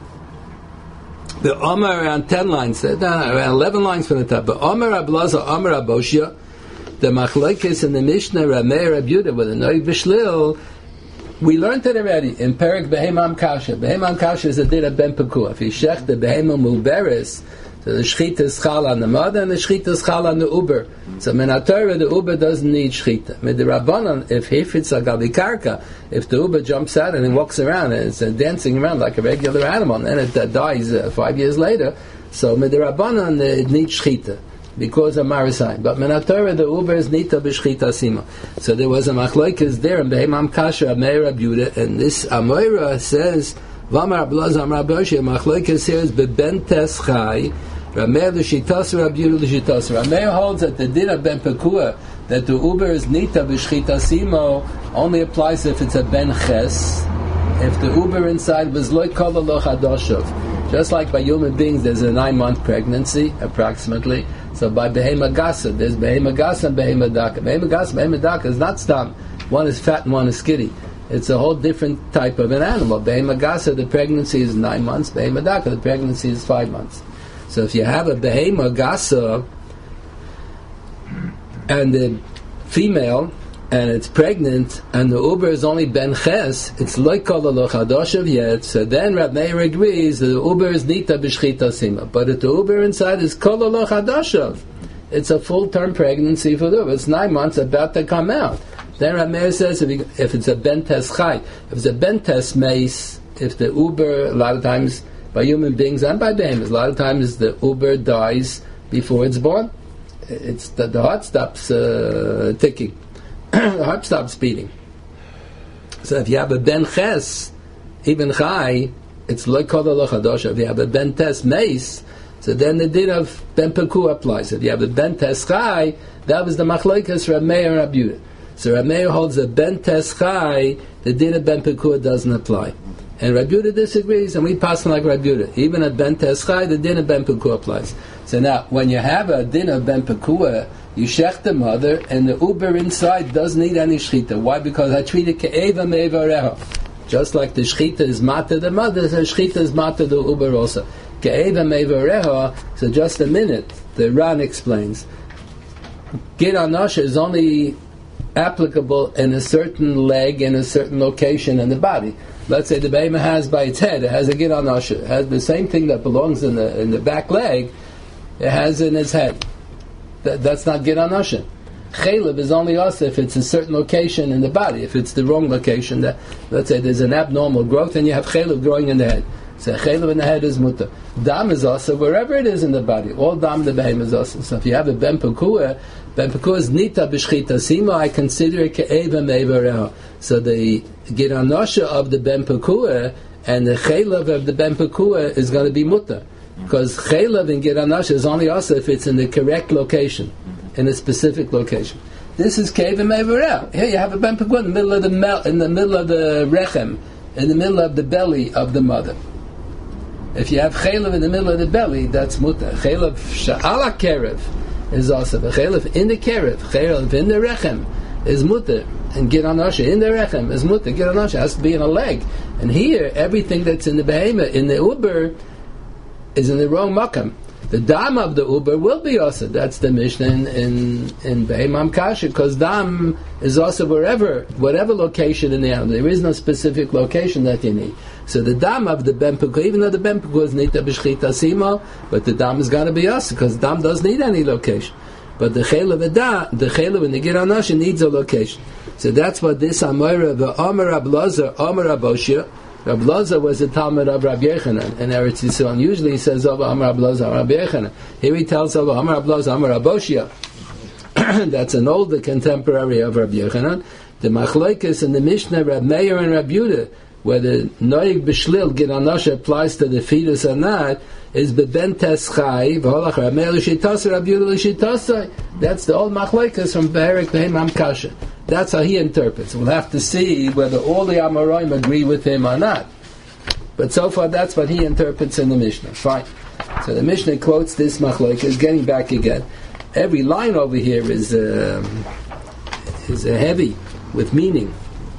The Omer around 10 lines, around 11 lines from the top. But Omer Ablaza, Omer Aboshia, the machlekes in the Mishnah, Rabbi Meir, Rabbi Yehuda, with a noig b'shlil, we learned it already in Perek Behemam Kasha. Behemam Kasha is a dir of Ben Pekuah. If you shech the Behemam Muberes, so the shchita is chal on the mother and the shchita is chal on the uber. So min HaTorah, the uber doesn't need shchita. Mit the Rabbanon, if hifitz agabi karka, if the uber jumps out and he walks around and it's dancing around like a regular animal, and then it dies 5 years later, so mit the Rabbanon, it needs shchita. because of Marisayim. But Menatora, the Uber is Nita B'Shchita Sima. So there was a Machlokes there, and Behemam Kasher, Ameir Abuda, and this Amoira says, Vamar Ablaz Amar Boshi, Machlokes here is Beben Tes Chai, Rameir L'Shitas Rabuda L'Shitas. Rameir holds that the din of Ben Pekua, that the Uber is Nita B'Shchita Simo, only applies if it's a Ben Ches, if the Uber inside was Loi Kol Lo Chadoshov. Just like by human beings, there's a 9-month pregnancy, approximately. So by Behema Gasa, there's Behema Gasa and Behema Daka. Behema Daka is not stam. One is fat and one is skinny. It's a whole different type of an animal. Behema Gasa, the pregnancy is 9 months. Behema Daka, the pregnancy is 5 months. So if you have a Behema Gasa and the female, and it's pregnant, and the Uber is only Ben Ches, it's Loikol Lo Chadoshav yet, so then Rab Meir agrees that the Uber is Nita B'Shchita Sima. But if the Uber inside is Kol Lo Chadoshav, it's a full-term pregnancy for the Uber. It's 9 months about to come out. Then Rab Meir says if it's a Ben Tes Chai, if it's a Ben Tes Meis, if the Uber, a lot of times, by human beings and by behemoths, a lot of times the Uber dies before it's born. It's the heart stops ticking. The heart stops beating. So if you have a Ben Ches, even Chai, it's Lo Kol Lo Chadosha. If you have a Ben Tes Meis, so then the din of Ben Peku applies. If you have a Ben Tes Chai, that was the Machlokes Rab Meir and Rab Yehuda. So Rab Meir holds a Ben Tes Chai, the din of Ben Peku doesn't apply. And Rab Yehuda disagrees, and we pass like Rab Yehuda. Even at Ben Tes Chai, the din of Ben Peku applies. So now, when you have a din of Ben Peku, you shech the mother, and the Uber inside doesn't need any shchita. Why? Because I treat it ke'eva me'evareha. Just like the shchita is mata the mother, the shchita is mata the Uber also. Ke'eva me'evareha. So just a minute, the Ran explains. Gid Anasha is only applicable in a certain leg, in a certain location in the body. Let's say the behemoth has by its head, it has a Gid Anasha. It has the same thing that belongs in the back leg, it has in its head. That's not Gid Anasha. Chalev is only also if it's a certain location in the body. If it's the wrong location, that, let's say there's an abnormal growth and you have chalev growing in the head. So chalev in the head is mutter. Dam is also wherever it is in the body. All dam the behem is also. So if you have a ben pekua is nita b'shchita sima, I consider it ke'eva me'evareha. So the Gid Anasha of the ben pekua and the chalev of the ben pekua is going to be mutter. Because chalev in Gid Anasha is only also if it's in the correct location, in a specific location. This is ke'eva me'evareha. Here you have a ben pekua in the middle of the rechem, in the middle of the belly of the mother. If you have chalev in the middle of the belly, that's mutter. Chalev sha'ala kerev is also. But chalev in the kerev, chalev in the rechem is mutter. And Gid Anasha in the rechem is mutter. Gid Anasha has to be in a leg. And here, everything that's in the behemoth, in the uber, is in the wrong makam. The dam of the uber will be also. That's the Mishnah in Behemam Kasha, because dam is also whatever location in the animal. There is no specific location that you need. So the dam of the ben pekua, even though the ben pekua is nita b'shchita simo, but the dam is going to be also, because dam doesn't need any location. But the chalev in the Gid Anasha needs a location. So that's what this Amora, the Amar Rab Lazar, Amar Rab Oshia. Rab Lazar was a Talmud of Rab Yechanan in Eretz Yisrael, and usually he says over Amar Rab Lazar, Rab Yechanan. Here he tells over Amar Rab Lazar, Amar Rab Oshia. That's an older contemporary of Rab Yechanan. The Machlokes in the Mishnah, Rab Meir and Rab Yehuda, whether Noig B'Shlil Gid Anasha applies to the fetus or not, is Beben Teschai, V'holach Rab Meir L'Shitasa, Rab Yehuda L'Shitasa. That's the old Machlokes from Be'erik Behemam Kasha. That's how he interprets. We'll have to see whether all the Amoraim agree with him or not. But so far, that's what he interprets in the Mishnah. Fine. So the Mishnah quotes this Machlokes, getting back again. Every line over here is heavy with meaning.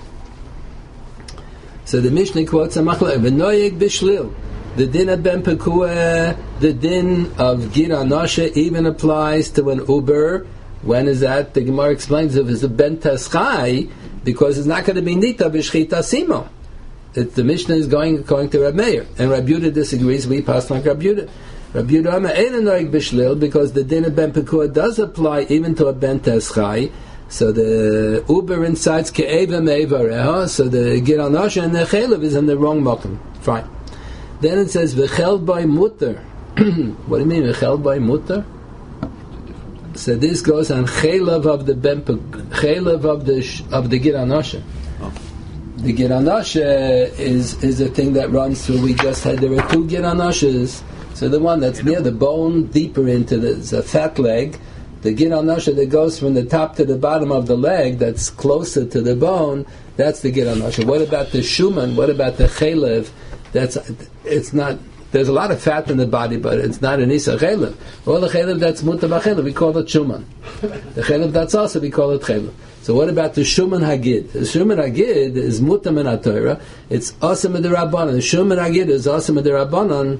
So the Mishnah quotes a Machlokes, V'noyeg b'shlil. The din of ben pekua, the din of Gid Anasha even applies to an uber. When is that? The Gemara explains if it's a ben teschai, because it's not going to be nita b'shchita simo. The Mishnah is going according to Rab Meir, and Rab Yehuda disagrees. We pass like Rab Yehuda. Rab Yehuda Amar ein noig b'shlil, because the din of ben pekua does apply even to a ben teschai. So the uber inside's ke'eva me'evareha, so the Gid Anasha and the chalev is in the wrong makom. Fine. Then it says v'chel by mutter. What do you mean v'chel by mutter? So this goes on chaylev of the chaylev of the Gid Anashe. The Gid Anashe is a thing that runs through. We just had, there are two Gid Anashes. So the one that's near the bone, deeper into the fat leg, the Gid Anashe that goes from the top to the bottom of the leg, that's closer to the bone, that's the Gid Anashe. What about the Shuman? What about the chaylev? It's not. There's a lot of fat in the body, but it's not an isa chaylev. All the chaylev that's muta b'chaylev, we call it shuman. The chaylev that's also, we call it chaylev. So what about the shuman hagid? The shuman hagid is muta min haTorah. It's asam d'Rabbanan. The shuman hagid is asam d'Rabbanan.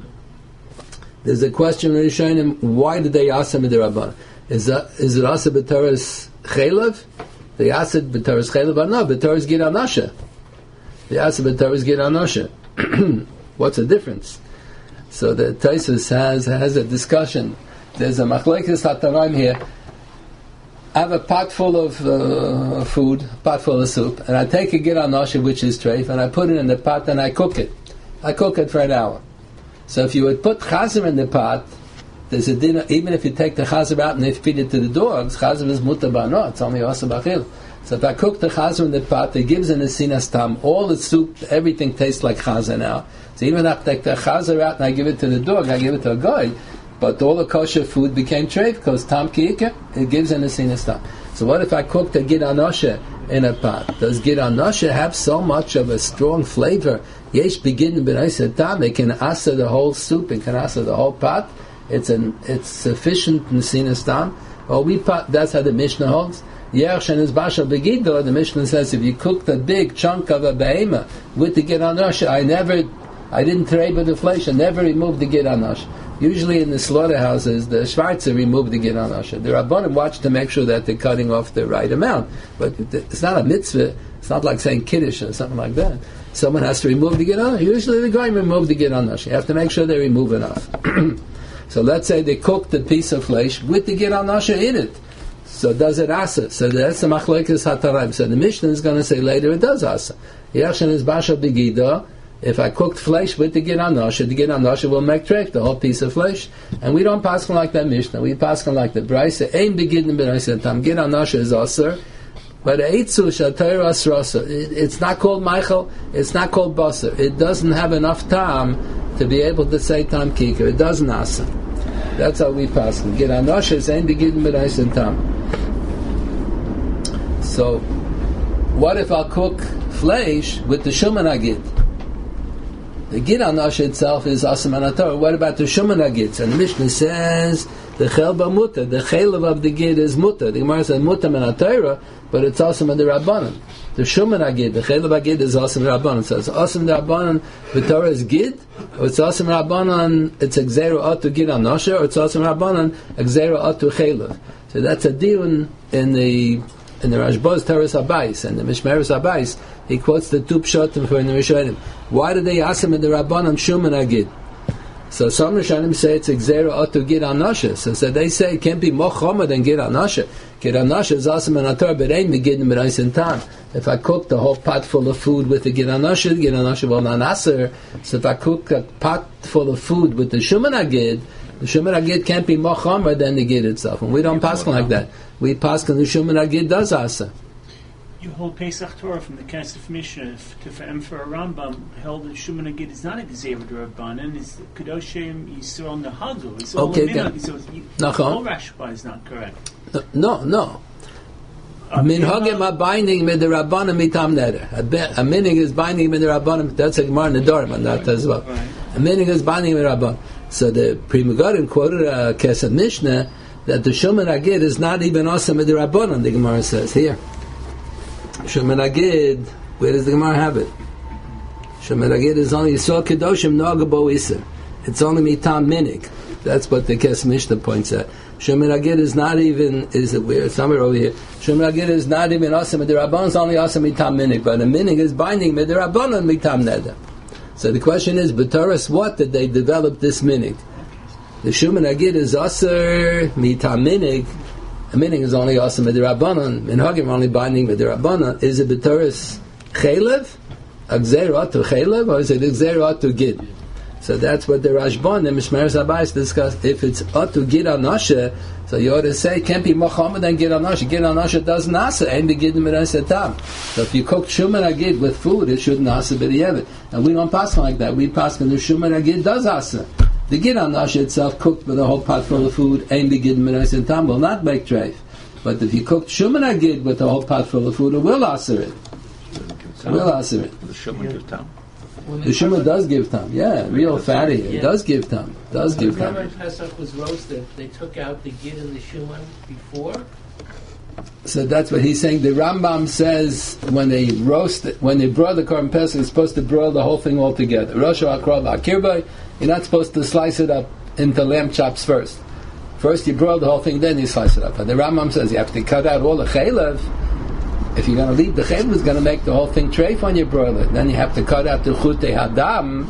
There's a question in Rishonim, why did they asam d'Rabbanan? Is it asam b'Torah's chaylev? They asam b'Torah's chaylev, or no? B'Torah's Gid Anashe. They asam b'Torah's Gid Anashe. What's the difference? So the Taisus has a discussion. There's a machlekes hatanaim here. I have a pot full of food, a pot full of soup, and I take a Gid Anashe, which is treif, and I put it in the pot and I cook it. I cook it for an hour. So if you would put chazer in the pot, there's a dinner. Even if you take the chazer out and they feed it to the dogs, chazer is muta b'ano. It's only asa b'achil. So if I cook the chazer in the pot, it gives an esinas tam. All the soup, everything tastes like chazer now. So even if I take the chazer out and I give it to the dog, I give it to a guy, but all the kosher food became treif because tam ki'ika, it gives an esinas tam. So what if I cooked a Gid Anashe in a pot? Does Gid Anashe have so much of a strong flavor? Yesh begin b'nayse tam. It can asa the whole soup. It can asa the whole pot. It's sufficient esinas tam. Well, that's how the Mishnah holds. Yersh and his bashal begidor. The Mishnah says if you cook the big chunk of a behema with the Gid Anashe, I didn't trade with the flesh. I never removed the Gid Anashe. Usually in the slaughterhouses, the Schwarzer remove the Gid Anashe. The Rabbanim watch to make sure that they're cutting off the right amount. But it's not a mitzvah. It's not like saying Kiddush or something like that. Someone has to remove the Gid Anashe. Usually the guy remove the Gid Anashe. You have to make sure they remove enough. So let's say they cooked the piece of flesh with the Gid Anashe in it. So does it asa? So that's the machlekes hataraim. So the Mishnah is going to say later it does asa. Yashin is bashal begida. If I cooked flesh with the Gid Anashe will make treif, the whole piece of flesh. And we don't pass like that Mishnah. We pass like the Brisa. Ein begidin b'nayse tam. Gid Anashe is aser. But eitzu shatayr asrasa. It's not called Michael. It's not called Basar. It doesn't have enough time to be able to say tam kikar. It doesn't asa. That's how we pass. Gid Anashe is ein begidin b'nayse tam. So, what if I'll cook flesh with the Shuman Hagid? The Gid Anashe itself is asam anator. What about the Shuman Hagid? And the Mishnah says the chelba muta, the chelev of the Gid is muta. The Gemara says muta minatora, but it's asam Rabbanan. The Shuman Hagid, the chelev Hagid is asam Rabbanan. So it's asam Rabbanan. The Torah is Gid, or it's asam Rabbanan. It's exeru atu Gid Anashe, or it's asam Rabbanan exeru atu chelev. So that's a deal in the Rashbaz Teres Habayis and the Mishmeres Habayis. He quotes the two pshatim for in the Rishonim. Why did they ask him in the Rabbanan Shuman Hagid? So some Rishonim say it's Exera Otu Gid Anashe. So they say it can't be more chomer than Gid Anashe. Gid Anashe is awesome in Ator, but ain't Begid B'nais in Tam. If I cook the whole pot full of food with the Gid Anashe will not aser. So if I cook a pot full of food with the Shuman Hagid, the Shuman Hagid can't be more chomer than the Gid itself. And we don't pass like that. We pass the Shuman Hagid does aser. You hold Pesach Torah from the Kesef Mishnah to Emperor Rambam held that Shuman Hagid is not a Gzeira D'Rabbanan, it's Kedoshim Yisrael Nahagu. It's all a minhag, so the whole Rashba is not correct. No. Minhagim are binding with the Rabbanan mitam neder. A minhag is binding with the Rabbanan. That's a Gemara Nedarim on that as well. Right. A minhag is binding with the Rabbanan. So the Pri Megadim quoted a Kesef Mishnah that the Shuman Hagid is not even awesome with the Rabbanan. The Gemara says here. Shuman Hagid, where does the Gemara have it? Shuman Hagid is only Yisrael Kedoshim Nogabo Iser. It's only mitam minig. That's what the Kes Mishnah points at. Shuman Hagid is not even, is it weird? Somewhere over here. Shuman Hagid is not even awesome with the Rabbanan, it's only awesome mitam minig. But the minig is binding with the Rabbanan mitam neder. So the question is, B'Toras, what did they develop this minig? The Shuman Hagid is aser mitam minig. A minig is only awesome with the Rabbanan. Minhagim only binding with the Rabbanan. Is it B'Toras chelev? A gzeira to chelev? Or is it a gzeira to gid? So that's what the Rashban and Mishmeres Habayis discuss. If it's Atu Gid Anashe, so you ought to say, can't be Mohammed and Gid Anashe. Gid Anashe does Nasa, and be Gid Midas Tam. So if you cook Shuman Agid with food, it should Nasa B'di'evet. And we don't pass like that. We pass when the Shuman Agid does Asa. The Gid Anashe itself, cooked with a whole pot full of food, and be Gid Midas Tam, will not make treif. But if you cooked Shuman Agid with a whole pot full of food, it will Asa it. Will Asa it. The Shuman gives tam. The Shuman does give tam, real fatty. It does give tam. Does give tam. When Pesach was roasted, they took out the gid and the shuman before. So that's what he's saying. The Rambam says when they roast it, when they broil the Korban Pesach, they're supposed to broil the whole thing all together. Rosh Hashanah Akirbay, you're not supposed to slice it up into lamb chops first. First you broil the whole thing, then you slice it up. And the Rambam says you have to cut out all the chaylev. If you're going to leave the chaylev, it's going to make the whole thing treif when you broil it. Then you have to cut out the chutei hadam.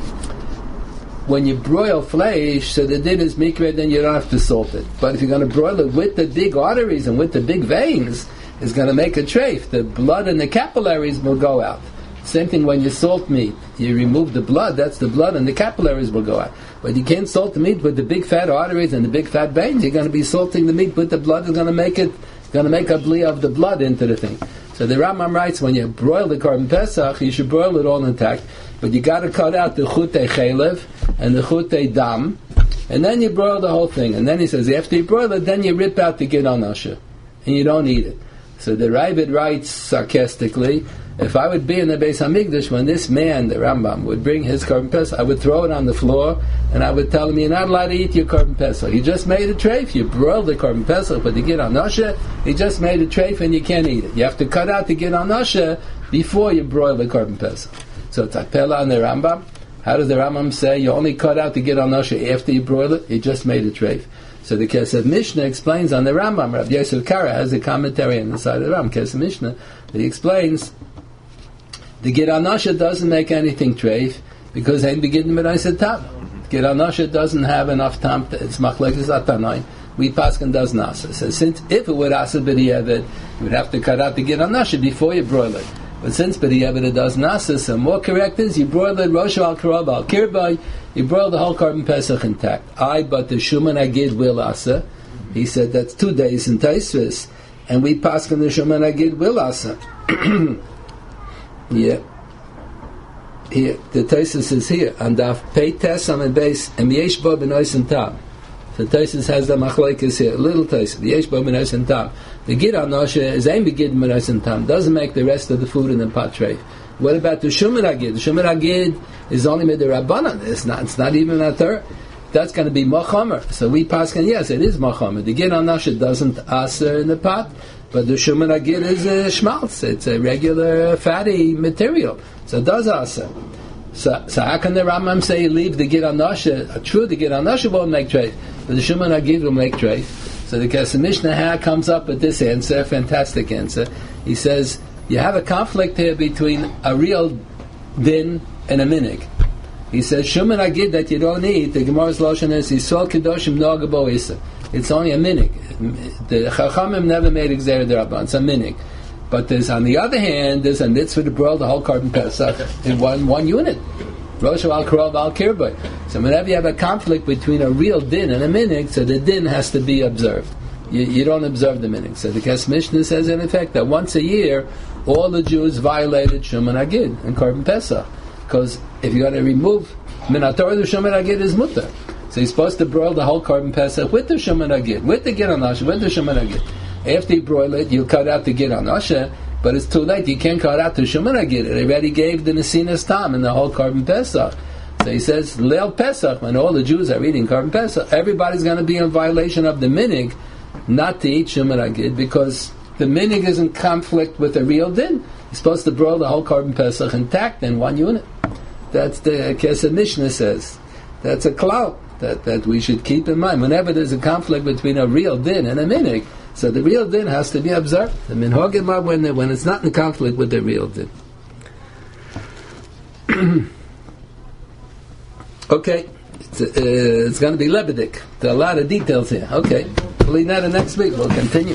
When you broil flesh, so the din is mikveh, then you don't have to salt it. But if you're going to broil it with the big arteries and with the big veins, it's going to make a treif. The blood and the capillaries will go out. Same thing when you salt meat. You remove the blood, that's the blood, and the capillaries will go out. But you can't salt the meat with the big fat arteries and the big fat veins. You're going to be salting the meat with the blood. It's going to make a bli of the blood into the thing. So the Rambam writes, when you broil the Korban Pesach, you should broil it all intact, but you got to cut out the chutei chaylev and the chutei dam, and then you broil the whole thing. And then he says, after you broil it, then you rip out the gid anashe, and you don't eat it. So the Ravid writes sarcastically, if I would be in the Beis Hamikdash, when this man, the Rambam, would bring his Korban Pesach, I would throw it on the floor, and I would tell him, you're not allowed to eat your Korban Pesach. You just made a treif. You broiled the Korban Pesach, but the gid anashe, you just made a treif, and you can't eat it. You have to cut out the gid anashe before you broil the Korban Pesach. So it's Akpela on the Rambam. How does the Rambam say you only cut out the gid anashe after you broil it? You just made a treif. So the Kesef Mishnah explains on the Rambam. Rabbi Yosef Kara has a commentary on the side of the Rambam, Kesef Mishnah, that he explains the gid anashe doesn't make anything treif because ain't beginning with Isat Tam. Gid anashe doesn't have enough tam. It's machlekes atanai. We paskin does nasa. So since if it would asa b'di'evet, you would have to cut out the gid anashe before you broil it. But since b'di'evet it does nasa, so more correct is you broil it rosh al karab al kirbay. You broil the whole Korban Pesach intact. But the shuman agid will asa. He said that's 2 days in Taisvis, and we paskin the shuman agid will asa. Yeah. Here, the Taisus is here. And the pay test on the base, and yesh bo b'nois and tam. The Taisus has the machlekes here. Little Taisus. Yesh bo b'nois and tam. The gid anashe is aim begid b'nois and tam. Doesn't make the rest of the food in the pot tray. What about the shuman agid? The shuman agid is only made the rabbanan. It's not even a third. That's going to be machamer. So we paskin, yes, it is machamer. The gid anashe doesn't aser in the pot. But the shuman agid is a schmaltz. It's a regular fatty material. So it does asa. So how can the Rambam say leave the gid anashe? True, the gid anashe won't make treif, but the shuman agid will make treif. So the Kesef Mishnah comes up with this answer, fantastic answer. He says, you have a conflict here between a real din and a minig. He says, shuman agid that you don't eat, the Gemara's Lashon is, Yisrael Kedoshim Noga Bo Isa. It's only a minig. The Chachamim never made Gzeira D'Rabban. It's a minig. But there's, on the other hand, there's a mitzvah to broil the whole Korban Pesach in one unit. Rosh al Karov al Kirbay. So whenever you have a conflict between a real din and a minig, so the din has to be observed. You don't observe the minig. So the Kesef Mishnah says in effect that once a year, all the Jews violated Shuman Agid and Korban Pesach. Because if you're going to remove Minator, the Shuman Agid is mutter. So you're supposed to broil the whole Korban Pesach with the shuman agid, with the gid anashe, with the shuman agid. After you broil it, you cut out the gid anashe, but it's too late. You can't cut out the shuman agid. It already gave the nesinas tam in the whole Korban Pesach. So he says, Leil Pesach, when all the Jews are eating Korban Pesach, everybody's going to be in violation of the minig not to eat shuman agid because the minig is in conflict with the real din. You're supposed to broil the whole Korban Pesach intact in one unit. That's the Kesef Mishnah says. That's a clout that we should keep in mind. Whenever there's a conflict between a real din and a minig, so the real din has to be observed. The minhagim when it's not in conflict with the real din. Okay, it's going to be Lebedik. There are a lot of details here. Okay, we'll leave that next week. We'll continue.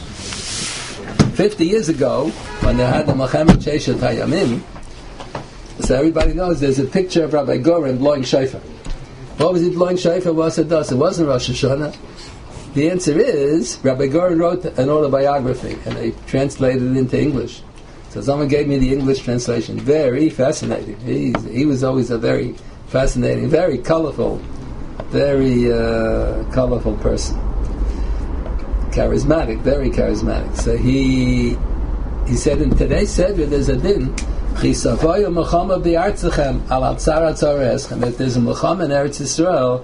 50 years ago, when they had the Milchemet Sheshet Hayamim, So everybody knows there's a picture of Rabbi Goren blowing shofar. What was he blowing shofar? What's it does? It wasn't Rosh Hashanah. The answer is Rabbi Goren wrote an autobiography and they translated it into English. So someone gave me the English translation. Very fascinating. He was always a very fascinating, very colorful person. Charismatic, very charismatic. So he said in today's Seder there's a din. If there's a Melchama in Eretz Yisrael,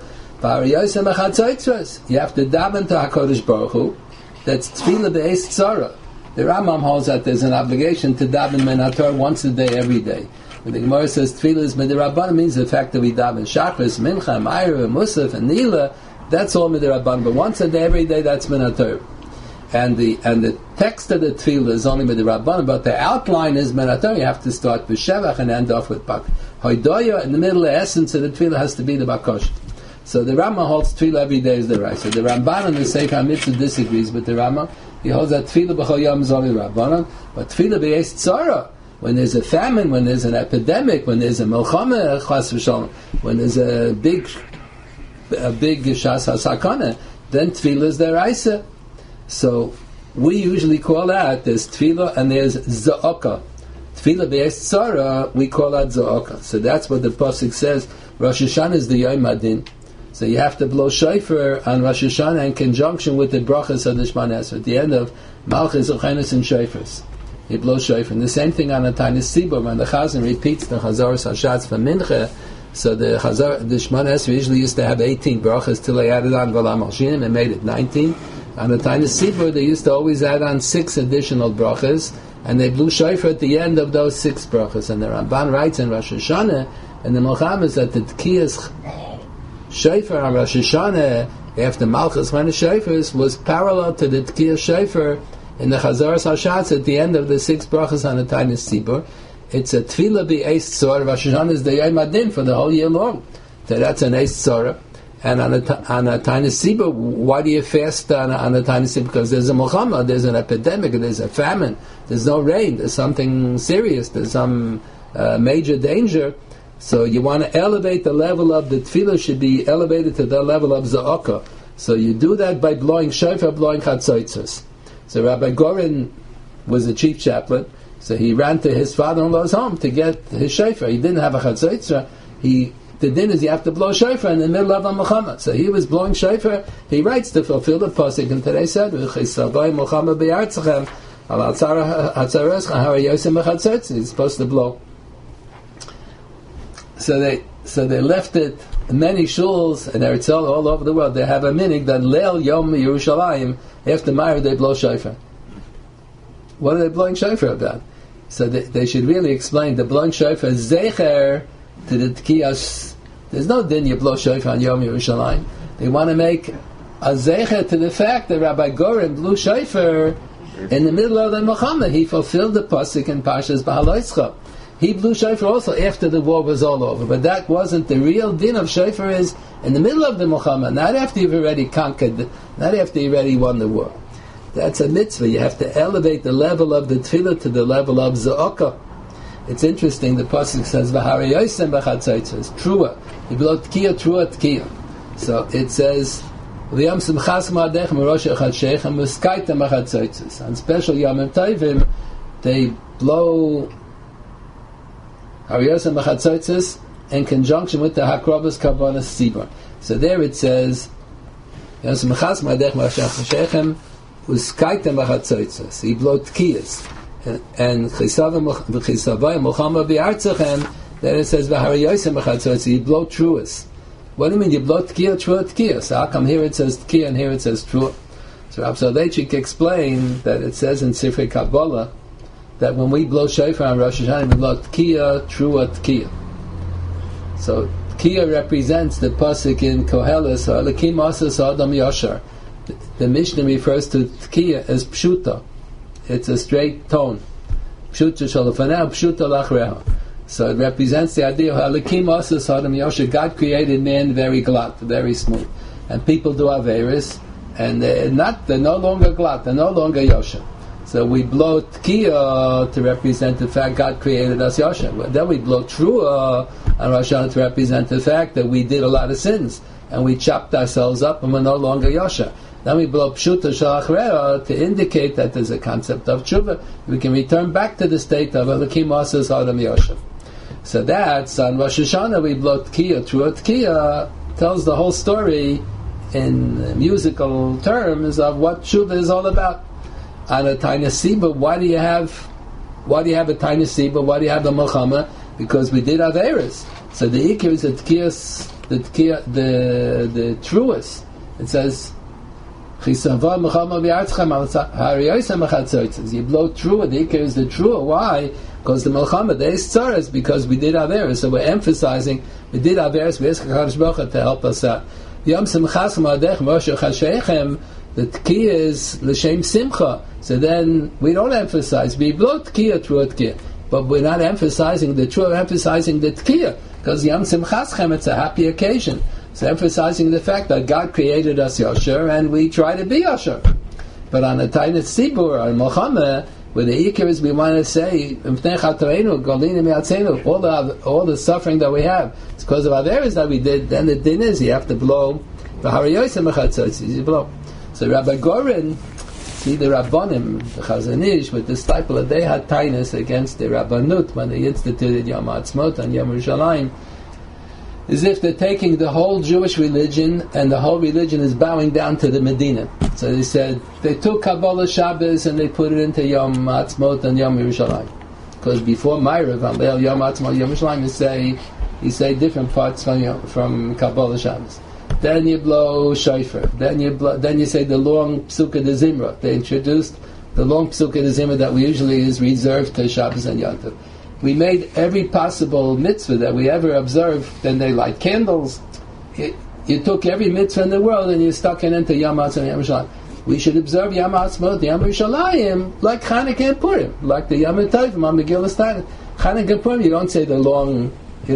you have to daven to HaKadosh Baruch Hu. That's Tefillah Be'ez Tzara. The Rambam holds that there's an obligation to daven Minator once a day, every day. When the Gemara says Tefillah is Midirabban, means the fact that we daven Shachris, Mincha, Ma'ira, Musaf, and Nila, that's all Midirabban. But once a day, every day, that's Minator. And the text of the Tefillah is only Midirabban, but the outline is Minator. You have to start with Shevach and end off with Bak. Hoidoya, in the middle, the essence of the Tefillah has to be the Bakosh. So the Rambam holds Tefillah every day is the right. So the Ramban and the Sefer HaMitzvah disagrees with the Rambam. He holds that Tefillah b'chol yom is only Rabbanan, but Tefillah b'yesh tzara, when there's a famine, when there's an epidemic, when there's a melchama, chas v'shalom, when there's a big shas hasakana, then Tefillah is the Raisa. So we usually call that there's Tefillah and there's Za'aka. Tefillah b'yesh tzara, we call that Za'aka. So that's what the pasuk says. Rosh Hashanah is the Yom Adin. So you have to blow shofar on Rosh Hashanah in conjunction with the brachas of the Shemana Esrei. At the end of Malchus, Uchenes, and Shofars, you blow shofar. And the same thing on the Taanis Tzibur, when the Chazan repeats the Chazaras Hashatz for Mincha. So the Shemana Esrei usually used to have 18 brachas till they added on V'lam Alshinim and made it 19. On the Taanis Tzibur, they used to always add on 6 additional brachas, and they blew shofar at the end of those 6 brachas. And the Ramban writes in Rosh Hashanah, and the Melchama is that the Tkiyas Shofar on Rosh Hashanah after Malchus when the Shofars was parallel to the Tkiyah Shofar in the Chazaras Hashatz at the end of the 6 brachas on the Taanis Tzibur. It's a Tefillah b'Eis Tzara. Rosh Hashanah is the Yom Adin for the whole year long. So that's an Eis Tzara. And on a Taanis Tzibur, why do you fast on a Taanis Tzibur? Because there's a Melchama, there's an epidemic, there's a famine, there's no rain, there's something serious, there's some major danger. So you want to elevate the level of the tefillah should be elevated to the level of za'aka. So you do that by blowing shofar, blowing chatzaitzos. So Rabbi Goren was the chief chaplain, so he ran to his father-in-law's home to get his shofar. He didn't have a chatzaitzah. The din is you have to blow shofar in the middle of a Muhammad. So he was blowing shofar. He writes to fulfill the pasuk, and today said, he's supposed to blow. So they left it. Many shuls and Eretz Yisrael all over the world, they have a minig that Leil Yom Yerushalayim, after Ma'ariv they blow shofar. What are they blowing shofar about? So they should really explain the blowing shofar is zecher to the tkiyas. There's no din you blow shofar on Yom Yerushalayim. They want to make a zecher to the fact that Rabbi Goren blew shofar in the middle of the Muhammad. He fulfilled the pasuk in Parshas Bahaloischa. He blew shofar also after the war was all over, but that wasn't the real din of shofar. Is in the middle of the Muhammad, not after you've already conquered, not after you already won the war. That's a mitzvah. You have to elevate the level of the tefillah to the level of za'aka. It's interesting. The pasuk says v'harei yosem b'chatzaitzos trua. You blow tkiya, trua, tkiya. So it says v'yam simchas ma'adech m'rosh echad sheichem v'skaita b'chatzaitzos. On special yomim tovim, they blow Hariyos and Machatzotzes in conjunction with the Hakrobas Karbonas Tzibur. So there it says, Yos Mechas Ma'adech Ma'ashach Shechem Uskaitem Machatzotzes. He blew Tkiyas. And Chisavay Muhammad B'Artzachem, then it says, V'Hariyos and Machatzotzes. He blew Truas. What do you mean? You blow Tkiya, Trua, Tkiya. So how come here it says Tkiya and here it says Trua? So Rav Soloveitchik explained that it says in Sifrei Kabbalah that when we blow shofar on Rosh Hashanah, we blow Tkiya, Trua, Tkiya. So Tkiya represents the pasuk in Koheles, Ha'elakim Asas Adam Yashar. The Mishnah refers to Tkiya as Pshuta. It's a straight tone. Pshuta Shalafanah, Pshuta Lachreha. So it represents the idea of Ha'elakim Asas Adam Yashar. God created man very glatt, very smooth. And people do Averis, and they're no longer glatt, they're no longer Yashar. So we blow Tkiya to represent the fact God created us Yasha. Then we blow Trua on Rosh Hashanah to represent the fact that we did a lot of sins and we chopped ourselves up and we're no longer Yasha. Then we blow Pshuta Shalachrea to indicate that there's a concept of Tshuva. We can return back to the state of Elokim Asas Adam Yasha. So that's on Rosh Hashanah we blow Tkiya. Trua Tkiya tells the whole story in musical terms of what Tshuva is all about. On a tiny Siba, why do you have a tiny Siba? Why do you have the Melchama? Because we did Averis. So the Ikir is the truest. It says, you blow Trua, the Ikir is the Trua. Why? Because the Melchama, the Tzaras, because we did Averis. So we're emphasizing, we did Averis, we ask HaKadosh Baruch Hu to help us out. Yom Simchas Ma'adech Moshe Chashechem. The Tkiya is L'Shem Simcha. So then we don't emphasize, we blow Tkiya, Trua Tkiya. But we're not emphasizing the Trua, we're emphasizing the Tkiya. Because Yom Simchaschem, it's a happy occasion. So emphasizing the fact that God created us Yosher and we try to be Yosher. But on a Tainet Sibur, or Melchama, where the Ikar is, we want to say, all the suffering that we have, it's because of Averis that we did, then the din is, you have to blow the Harayosem Echatzotzes, you blow. So Rabbi Gorin, see the Rabbanim, the Chazon Ish, with the disciple, they had tightness against the Rabbanut when they instituted Yom Ha'atzmaut and Yom Yerushalayim, as if they're taking the whole Jewish religion and the whole religion is bowing down to the Medina. So they said, they took Kabbalah Shabbos and they put it into Yom Ha'atzmaut and Yom Yerushalayim. Because before Ma'ariv, on Yom Ha'atzmaut, Yom Yerushalayim, you say different parts from Kabbalah Shabbos. Then you blow shofar. Then you say the long Psukkah de Zimra. They introduced the long Psukkah de Zimra that we usually is reserved to Shabbos and Yom Tov. We made every possible mitzvah that we ever observed. Then they light candles. You took every mitzvah in the world and you stuck it into Yom Ha'atzmaut and Yom Yerushalayim. We should observe Yom Ha'atzmaut, Yom Yerushalayim, like Chanukah and Purim, like the Yom Tovim on Megillah Tainit. Chanukah and Purim, you don't say the long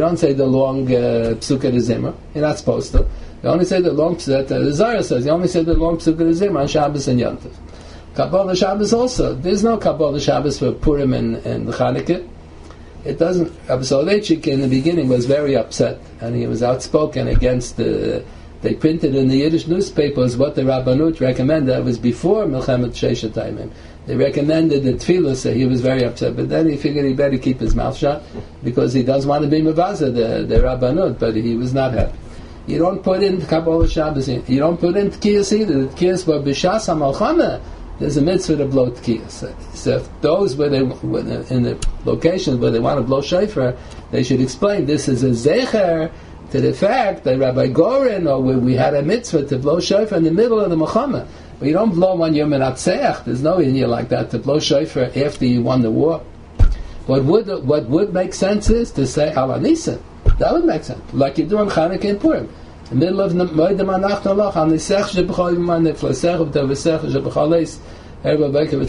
Psukkah de Zimra. You're not supposed to. You only say the long that the Zohar says. You only say the long Psukkah de Zimra on Shabbos and Yom Tov. Kabbalah Shabbos also. There's no Kabbalah Shabbos for Purim and Chanukah. It doesn't. Rabbi Soloveitchik in the beginning was very upset, and he was outspoken against the. They printed in the Yiddish newspapers what the Rabbanut recommended. That was before Milchemet Sheshet Taimim. They recommended the Tefillah, so he was very upset. But then he figured he better keep his mouth shut because he does want to be Mavaza, the Rabbanut, but he was not happy. You don't put in Kabbalah Shabbos. You don't put in Tkiyas either. The Tkiyas were B'Shas HaMalchama. There's a mitzvah to blow Tkiyas. So if those in the locations where they want to blow shofar, they should explain this is a zecher to the fact that Rabbi Gorin, or where we had a mitzvah to blow shofar in the middle of the Milchama. But you don't blow when you're menatzeach. There's no in here like that to blow shofar after you won the war. What would make sense is to say Ala Nisan. That would make sense, like you do on Chanukah and Purim. In the middle of Moed Manach Nalach, on the Sech Shebechol Yiman Neflasech of the Vesech Shebechol Rabbi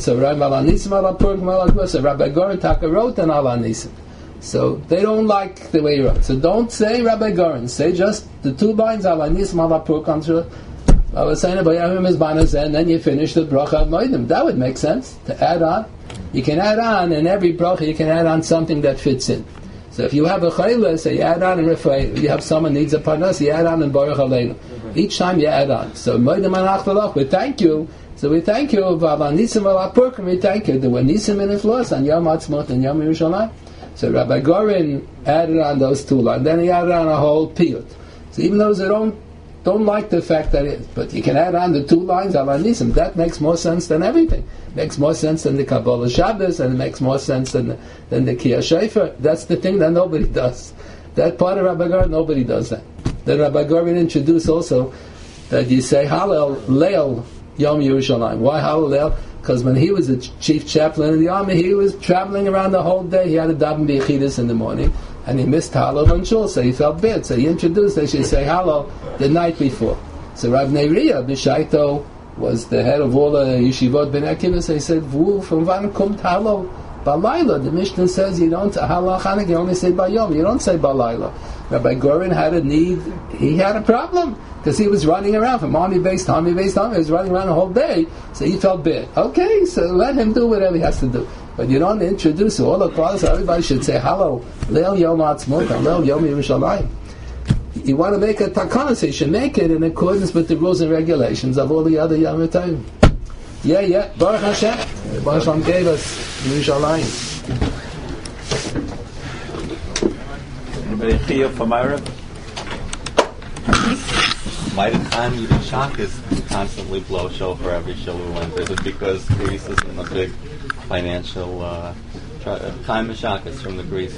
Gorin Taka wrote an Ala Nisan. So they don't like the way he wrote. So don't say Rabbi Gorin. Say just the two lines Ala Nisan Ala Pur comes through. I was saying about Yavim Izbanas, and then you finish the bracha of Moedim. That would make sense to add on. You can add on in every bracha. You can add on something that fits in. So if you have a chayla, so you add on in Rafai. You have someone needs a parnas, you add on in Baruch Aleinu. Each time you add on. So Moedim Anach V'Lach, we thank you. So we thank you, V'Ala Nisim V'Ala Purkim, we thank you. There were Nisim in Iflos on Yom Ha'atzmaut and Yom Yerushalayim. So Rabbi Gorin added on those two lines. Then he added on a whole piyut. So even those that don't like the fact that but you can add on the two lines Ala Nisim. That makes more sense than everything. It makes more sense than the Kabbalah Shabbos, and it makes more sense than the Kiyah Shofar. That's the thing that nobody does. That part of Rabbi Gorin, nobody does that. Then Rabbi Gorin introduced also that you say Hallel Leil Yom Yerushalayim. Why Hallel Leil? Because when he was the chief chaplain in the army, he was traveling around the whole day. He had a daven b'yechidus in the morning, and he missed Hallel on Shul, so he felt bad. So he introduced, they should say Hallel the night before. So Rav Neriah B'Shaito was the head of all the yeshivot ben Akiva, so he said, from wann kommt Hallel Balayla? The Mishnah says you don't Hallel Chanukah, you only say Bayom, you don't say Balayla. Rabbi Gorin had a need. He had a problem because he was running around from army base to army base to army. He was running around the whole day, so he felt bad. Okay, so let him do whatever he has to do. But you don't introduce all the clauses. Everybody should say hello, Leil Yom Ha'atzmaut and Leil Yom Yerushalayim. You want to make a takana, so you should make it in accordance with the rules and regulations of all the other Yom Tov. Yeah. Baruch Hashem. Baruch Hashem gave us Yerushalayim. Anybody here for Myra? Why did Chaim even Shachis constantly blow shofar every Shalom? Is it because Greece is in a big financial Chaim Shachis from the Greece